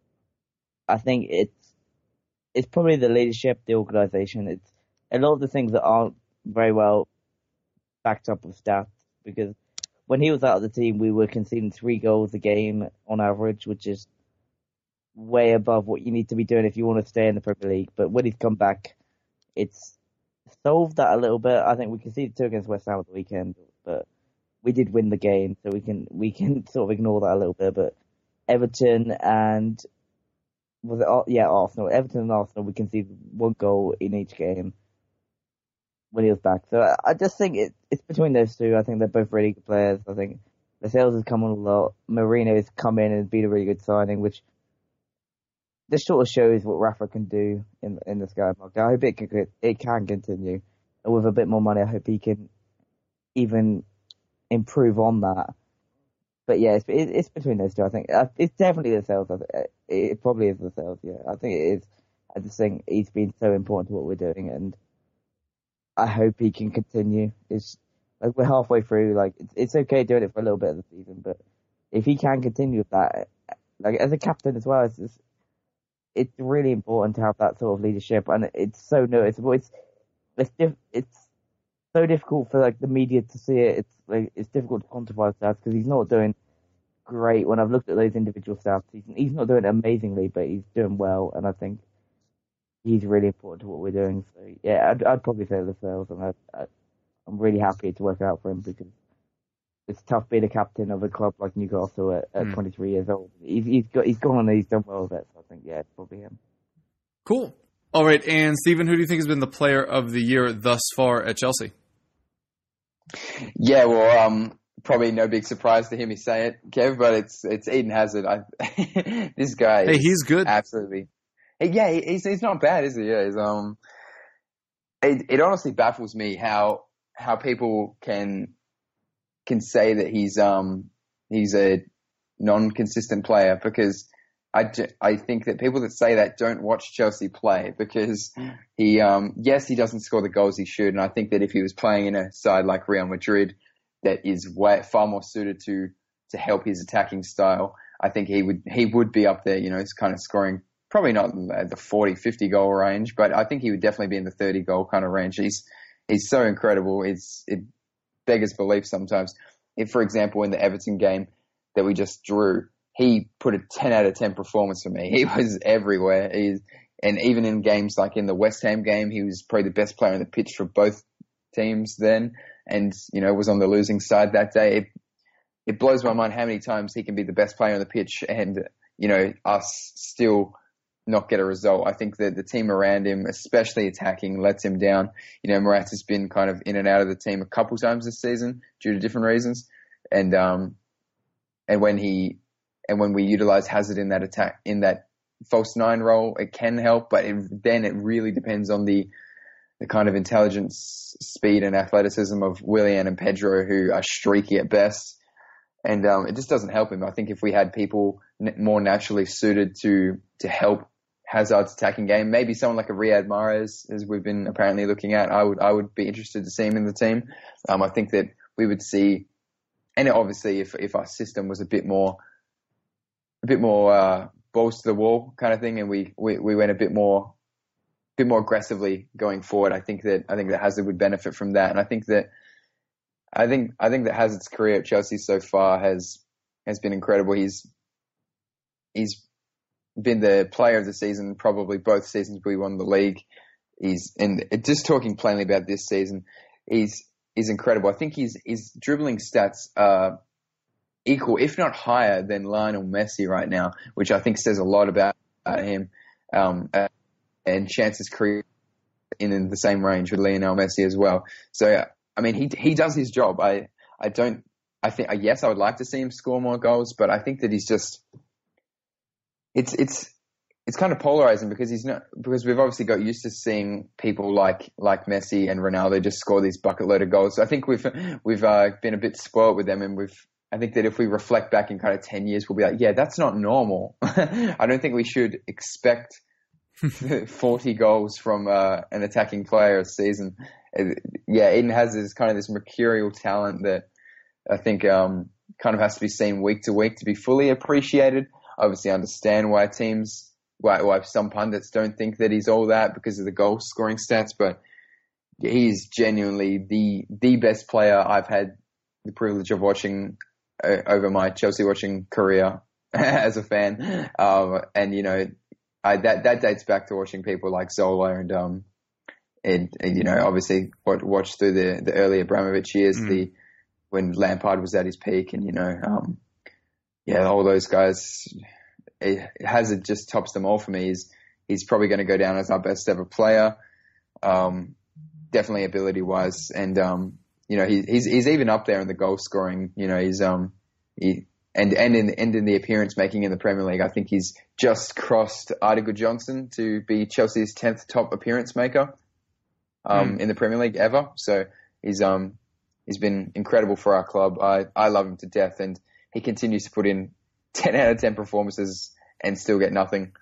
I think it's it's probably the leadership, the organisation. It's a lot of the things that aren't very well backed up with stats, because when he was out of the team, we were conceding three goals a game on average, which is way above what you need to be doing if you want to stay in the Premier League. But when he's come back, it's solved that a little bit. I think we conceded two against West Ham at the weekend, but we did win the game, so we can we can sort of ignore that a little bit. But Everton and was it yeah Arsenal, Everton and Arsenal, we conceded one goal in each game when he was back. So I just think it, it's between those two. I think they're both really good players. I think Lascelles has come on a lot. Marino has come in and been a really good signing, which this sort of shows what Rafa can do in in the Sky market. I hope it can it can continue, and with a bit more money, I hope he can even improve on that. But yeah, it's, it's between those two. I think it's definitely Lascelles. I think it probably is Lascelles. Yeah, I think it is. I just think he's been so important to what we're doing, and I hope he can continue. It's like we're halfway through. Like it's, it's okay doing it for a little bit of the season, but if he can continue with that, like as a captain as well, it's just, it's really important to have that sort of leadership, and it's so noticeable. It's it's diff, it's so difficult for like the media to see it. It's like it's difficult to quantify stats because he's not doing great. When I've looked at those individual stats, he's he's not doing amazingly, but he's doing well, and I think he's really important to what we're doing. So yeah, I'd, I'd probably say Lascelles, and I, I, I'm really happy to work out for him because it's tough being a captain of a club like Newcastle at, at mm. twenty-three years old. He's, he's got he's gone on and he's done well with it. So I think yeah, it's probably him. Cool. All right, and Stephen, who do you think has been the player of the year thus far at Chelsea? Yeah, well, um, probably no big surprise to hear me say it, Kev, but it's it's Eden Hazard. I, this guy, hey, he's good. Absolutely. Yeah, he's he's not bad, is he? Yeah, he's, um, it it honestly baffles me how how people can can say that he's um he's a non-consistent player, because I, I think that people that say that don't watch Chelsea play, because he um yes he doesn't score the goals he should, and I think that if he was playing in a side like Real Madrid that is way far more suited to to help his attacking style, I think he would he would be up there, you know, he's kind of scoring. Probably not at the forty, fifty goal range, but I think he would definitely be in the thirty goal kind of range. He's he's so incredible. It's it beggars belief sometimes. If, for example, in the Everton game that we just drew, he put a ten out of ten performance for me. He was everywhere. He's, and even in games like in the West Ham game, he was probably the best player on the pitch for both teams then, and you know was on the losing side that day. It, it blows my mind how many times he can be the best player on the pitch and you know, us still not get a result. I think that the team around him, especially attacking, lets him down. You know, Morata's been kind of in and out of the team a couple times this season due to different reasons. And, um, and when he, and when we utilize Hazard in that attack, in that false nine role, it can help, but it, then it really depends on the, the kind of intelligence, speed and athleticism of Willian and Pedro, who are streaky at best. And, um, it just doesn't help him. I think if we had people n- more naturally suited to, to help Hazard's attacking game, maybe someone like a Riyad Mahrez, as we've been apparently looking at, I would I would be interested to see him in the team. Um, I think that we would see, and obviously if if our system was a bit more, a bit more uh, balls to the wall kind of thing, and we, we, we went a bit more, bit more aggressively going forward, I think that I think that Hazard would benefit from that, and I think that I think I think that Hazard's career at Chelsea so far has has been incredible. He's he's been the player of the season, probably both seasons we won the league. He's, and just talking plainly about this season, he's, is incredible. I think his, his dribbling stats are equal, if not higher, than Lionel Messi right now, which I think says a lot about uh, him, um, uh, and chances created in, in the same range with Lionel Messi as well. So, I mean, he, he does his job. I, I don't, I think, yes, I would like to see him score more goals, but I think that he's just, It's it's it's kind of polarizing because he's not because we've obviously got used to seeing people like like Messi and Ronaldo just score these bucket load of goals. So I think we've we've uh, been a bit spoiled with them, and we've I think that if we reflect back in kind of ten years, we'll be like, yeah, that's not normal. I don't think we should expect forty goals from uh, an attacking player a season. Yeah, Eden has this kind of this mercurial talent that I think um, kind of has to be seen week to week to be fully appreciated. Obviously understand why teams, why, why some pundits don't think that he's all that because of the goal scoring stats, but he's genuinely the the best player I've had the privilege of watching uh, over my Chelsea watching career as a fan. Um, and, you know, I, that that dates back to watching people like Zola and, um, and, and you know, obviously what, watched through the, the early Abramovich years, mm. the when Lampard was at his peak and, you know, um, yeah, all those guys, it, Hazard just tops them all for me. He's, he's probably going to go down as our best ever player, um, definitely ability-wise. And, um, you know, he, he's he's even up there in the goal scoring. You know, he's um, he, and, and, in, and in the appearance making in the Premier League. I think he's just crossed Arda Gudjohnsen to be Chelsea's tenth top appearance maker um, mm. in the Premier League ever. So he's um he's been incredible for our club. I, I love him to death, and he continues to put in ten out of ten performances and still get nothing.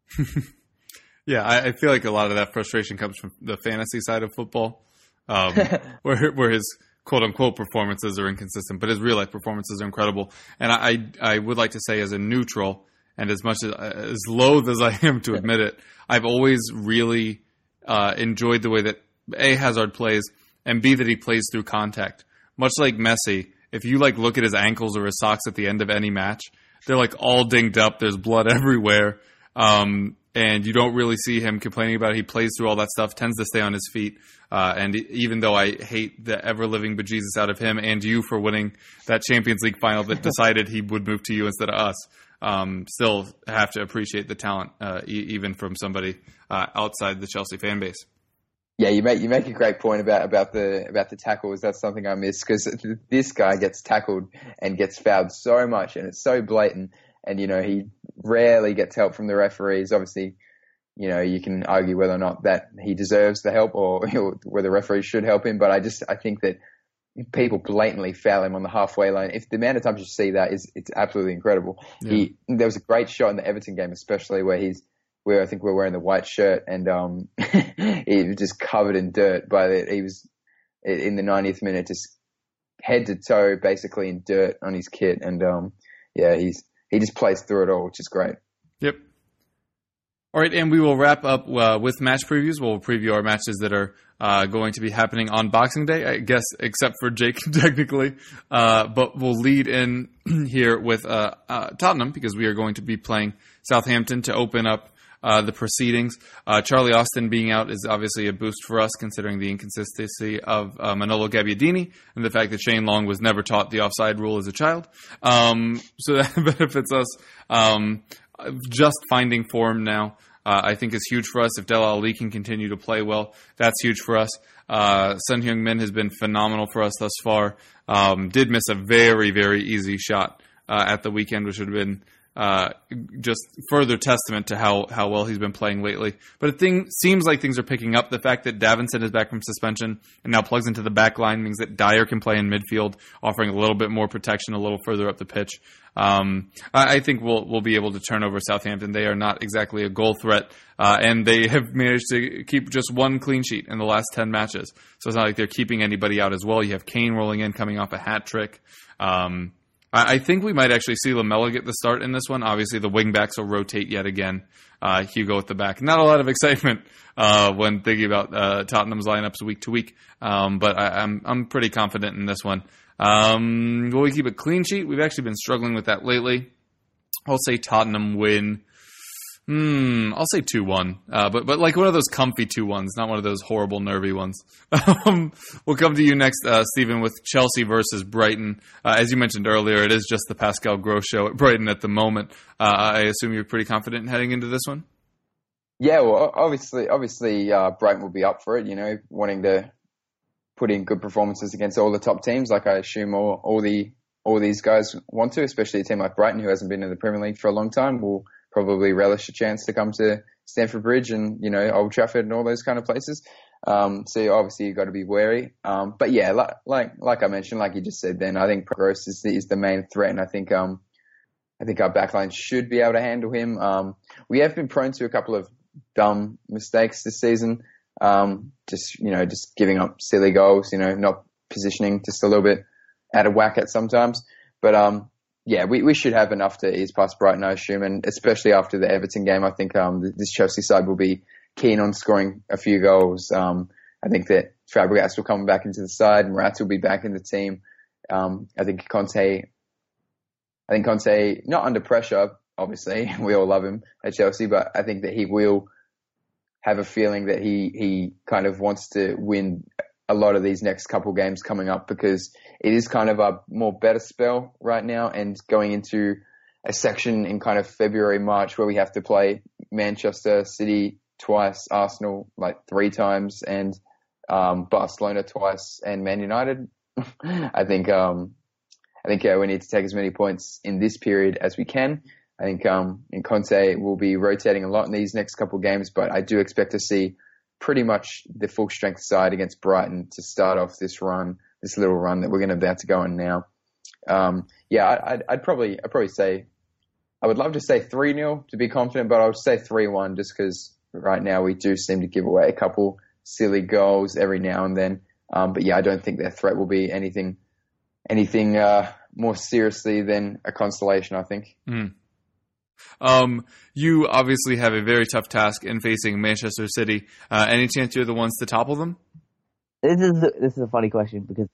Yeah, I, I feel like a lot of that frustration comes from the fantasy side of football, um, where where his quote unquote performances are inconsistent, but his real life performances are incredible. And I I would like to say, as a neutral, and as much as as loath as I am to admit it, I've always really uh, enjoyed the way that A, Hazard plays, and B, that he plays through contact. Much like Messi, if you like look at his ankles or his socks at the end of any match, they're like all dinged up. There's blood everywhere. Um, and you don't really see him complaining about it. He plays through all that stuff, tends to stay on his feet. Uh, and even though I hate the ever-living bejesus out of him and you for winning that Champions League final that decided he would move to you instead of us, um, still have to appreciate the talent, uh, e- even from somebody uh, outside the Chelsea fan base. Yeah, you make you make a great point about, about the about the tackles. That's something I miss because this guy gets tackled and gets fouled so much, and it's so blatant. And you know, he rarely gets help from the referees. Obviously, you know, you can argue whether or not that he deserves the help or, or whether referees should help him. But I just I think that people blatantly foul him on the halfway line. If the amount of times you see that is it's absolutely incredible. Yeah. He there was a great shot in the Everton game, especially where he's. Where I think we're wearing the white shirt and um, he was just covered in dirt. By the, he was in the ninetieth minute, just head to toe, basically in dirt on his kit. And um, yeah, he's he just plays through it all, which is great. Yep. All right, and we will wrap up uh, with match previews. We'll preview our matches that are uh, going to be happening on Boxing Day, I guess, except for Jake, technically. Uh, but we'll lead in here with uh, uh, Tottenham because we are going to be playing Southampton to open up Uh, the proceedings. Uh, Charlie Austin being out is obviously a boost for us, considering the inconsistency of uh, Manolo Gabbiadini and the fact that Shane Long was never taught the offside rule as a child. Um, so that benefits us. Um, just finding form now, uh, I think is huge for us. If Dele Alli can continue to play well, that's huge for us. Uh, Son Heung-min has been phenomenal for us thus far. Um, did miss a very, very easy shot uh, at the weekend, which would have been uh, just further testament to how, how well he's been playing lately. But it thing, seems like things are picking up. The fact that Davinson is back from suspension and now plugs into the back line means that Dyer can play in midfield, offering a little bit more protection a little further up the pitch. Um, I, I think we'll we'll be able to turn over Southampton. They are not exactly a goal threat, uh, and they have managed to keep just one clean sheet in the last ten matches. So it's not like they're keeping anybody out as well. You have Kane rolling in, coming off a hat trick. Um, I, I think we might actually see Lamela get the start in this one. Obviously, the wingbacks will rotate yet again. Uh, Hugo at the back. Not a lot of excitement uh, when thinking about uh, Tottenham's lineups week to week, um, but I, I'm I'm pretty confident in this one. Um, will we keep a clean sheet? We've actually been struggling with that lately. I'll say Tottenham win. Hmm, I'll say two one. Uh, but, but like one of those comfy two ones, not one of those horrible, nervy ones. um, we'll come to you next, uh, Stephen, with Chelsea versus Brighton. Uh, as you mentioned earlier, it is just the Pascal Gross show at Brighton at the moment. Uh, I assume you're pretty confident in heading into this one? Yeah, well, obviously, obviously, uh, Brighton will be up for it, you know, wanting to put in good performances against all the top teams, like I assume all, all the all these guys want to, especially a team like Brighton, who hasn't been in the Premier League for a long time, will probably relish a chance to come to Stamford Bridge and, you know, Old Trafford and all those kind of places. Um, so obviously you've got to be wary. Um, but yeah, like, like like I mentioned, like you just said, then I think Gross is the, is the main threat, and I think um I think our backline should be able to handle him. Um, we have been prone to a couple of dumb mistakes this season. Um, just, you know, just giving up silly goals, you know, not positioning, just a little bit out of whack at sometimes. But, um, yeah, we, we should have enough to ease past Brighton, I assume. And especially after the Everton game, I think, um, this Chelsea side will be keen on scoring a few goals. Um, I think that Fabregas will come back into the side, Morata will be back in the team. Um, I think Conte, I think Conte, not under pressure, obviously, we all love him at Chelsea, but I think that he will have a feeling that he, he kind of wants to win a lot of these next couple games coming up, because it is kind of a more better spell right now, and going into a section in kind of February, March, where we have to play Manchester City twice, Arsenal like three times, and um, Barcelona twice, and Man United. I think um, I think yeah, we need to take as many points in this period as we can. I think um, and Conte will be rotating a lot in these next couple of games, but I do expect to see pretty much the full strength side against Brighton to start off this run, this little run that we're going to about to go on now. Um, yeah, I'd, I'd probably I'd probably say I would love to say three nil to be confident, but I would say three one just because right now we do seem to give away a couple silly goals every now and then. Um, but yeah, I don't think their threat will be anything anything uh, more seriously than a consolation, I think. Mm. Um, you obviously have a very tough task in facing Manchester City. Uh, any chance you're the ones to topple them? This is a, this is a funny question, because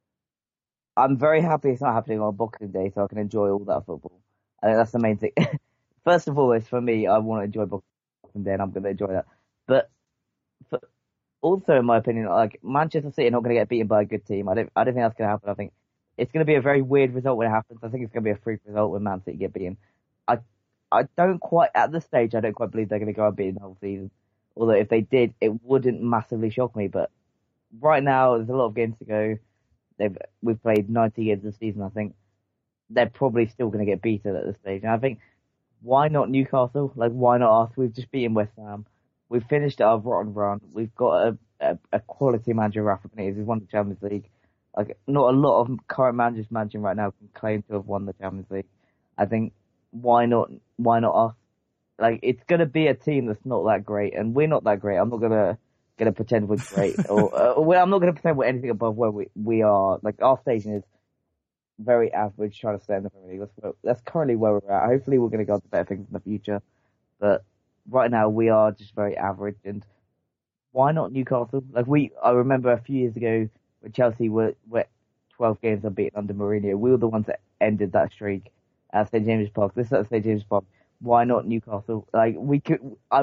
I'm very happy it's not happening on Boxing Day, so I can enjoy all that football. I think that's the main thing. First of all, it's for me, I want to enjoy Boxing Day, and I'm going to enjoy that. But for, also, in my opinion, like Manchester City are not going to get beaten by a good team. I don't, I don't think that's going to happen. I think it's going to be a very weird result when it happens. I think it's going to be a freak result when Man City get beaten. I I don't quite, at this stage, I don't quite believe they're going to go unbeaten the whole season. Although if they did, it wouldn't massively shock me. But right now, there's a lot of games to go. They've We've played ninety games this season, I think. They're probably still going to get beaten at this stage. And I think, why not Newcastle? Like, why not us? We've just beaten West Ham. We've finished our rotten run. We've got a, a, a quality manager, Rafa Benitez, who's won the Champions League. Like, not a lot of current managers managing right now can claim to have won the Champions League. I think, why not why not us? Like, it's gonna be a team that's not that great, and we're not that great. I'm not gonna gonna pretend we're great, or uh, we're, I'm not gonna pretend we're anything above where we we are. Like, our station is very average, trying to stay in the Premier League. That's, that's currently where we're at. Hopefully, we're gonna go on to better things in the future, but right now we are just very average. And why not Newcastle? Like, we, I remember a few years ago when Chelsea were were twelve games unbeaten under Mourinho. We were the ones that ended that streak at Saint James's Park. This is at Saint James's Park. Why not Newcastle? Like, we could, I,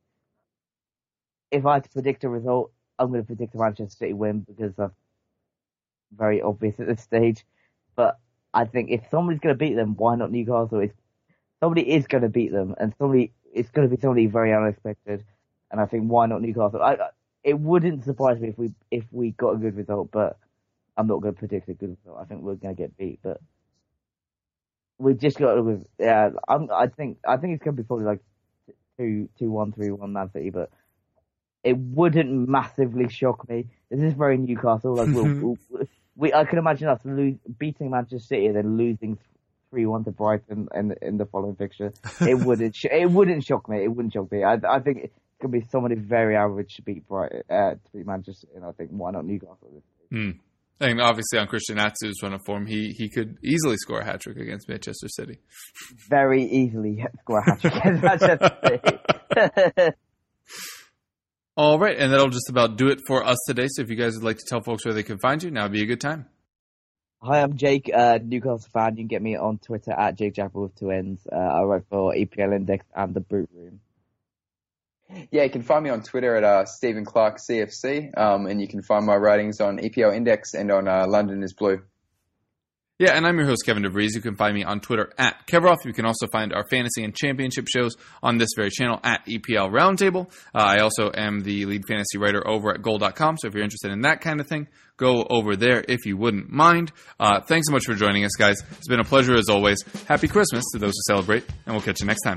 if I had to predict a result, I'm going to predict a Manchester City win, because that's very obvious at this stage. But I think if somebody's going to beat them, why not Newcastle? It's somebody is going to beat them, and somebody it's going to be somebody very unexpected. And I think why not Newcastle? I, it wouldn't surprise me if we if we got a good result, but I'm not going to predict a good result. I think we're going to get beat, but we just got to. Yeah, I'm, I think I think it's going to be probably like two two one three one Man City, but it wouldn't massively shock me. This is very Newcastle. Like we'll, we'll, we, I can imagine us lose, beating Manchester City and then losing three one to Brighton in in the following fixture. It wouldn't sh- it wouldn't shock me. It wouldn't shock me. I I think it's going to be somebody very average to beat Brighton, uh, to beat Manchester City, and I think why not Newcastle? Mm. And obviously on Christian Atsu's run of form, he he could easily score a hat trick against Manchester City. Very easily score a hat trick against Manchester City. All right, and that'll just about do it for us today. So if you guys would like to tell folks where they can find you, now would be a good time. Hi, I'm Jake, uh, Newcastle fan. You can get me on Twitter at Jake Japper with two N's. Uh, I write for E P L Index and The Boot Room. Yeah, you can find me on Twitter at uh, Stephen Clark C F C, um, and you can find my writings on E P L Index and on uh, London is Blue. Yeah, and I'm your host, Kevin DeVries. You can find me on Twitter at Kevroff. You can also find our fantasy and championship shows on this very channel at E P L Roundtable. Uh, I also am the lead fantasy writer over at goal dot com, so if you're interested in that kind of thing, go over there if you wouldn't mind. Uh, thanks so much for joining us, guys. It's been a pleasure as always. Happy Christmas to those who celebrate, and we'll catch you next time.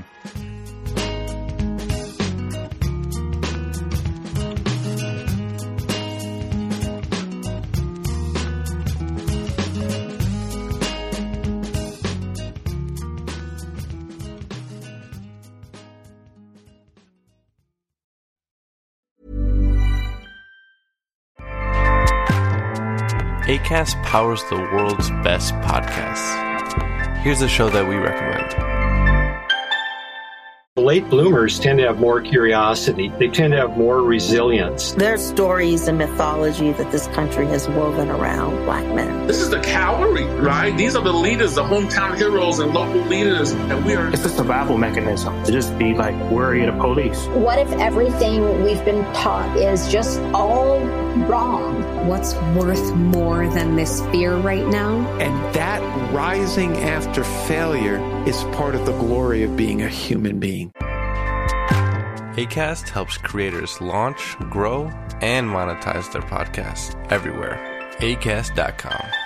Acast powers the world's best podcasts. Here's a show that we recommend. Late bloomers tend to have more curiosity. They tend to have more resilience. There's stories and mythology that this country has woven around black men. This is the cavalry, right? These are the leaders, the hometown heroes and local leaders, and we are... It's a survival mechanism to just be like worried of police. What if everything we've been taught is just all wrong? What's worth more than this fear right now? And that rising after failure is part of the glory of being a human being. Acast helps creators launch, grow, and monetize their podcasts everywhere. Acast dot com.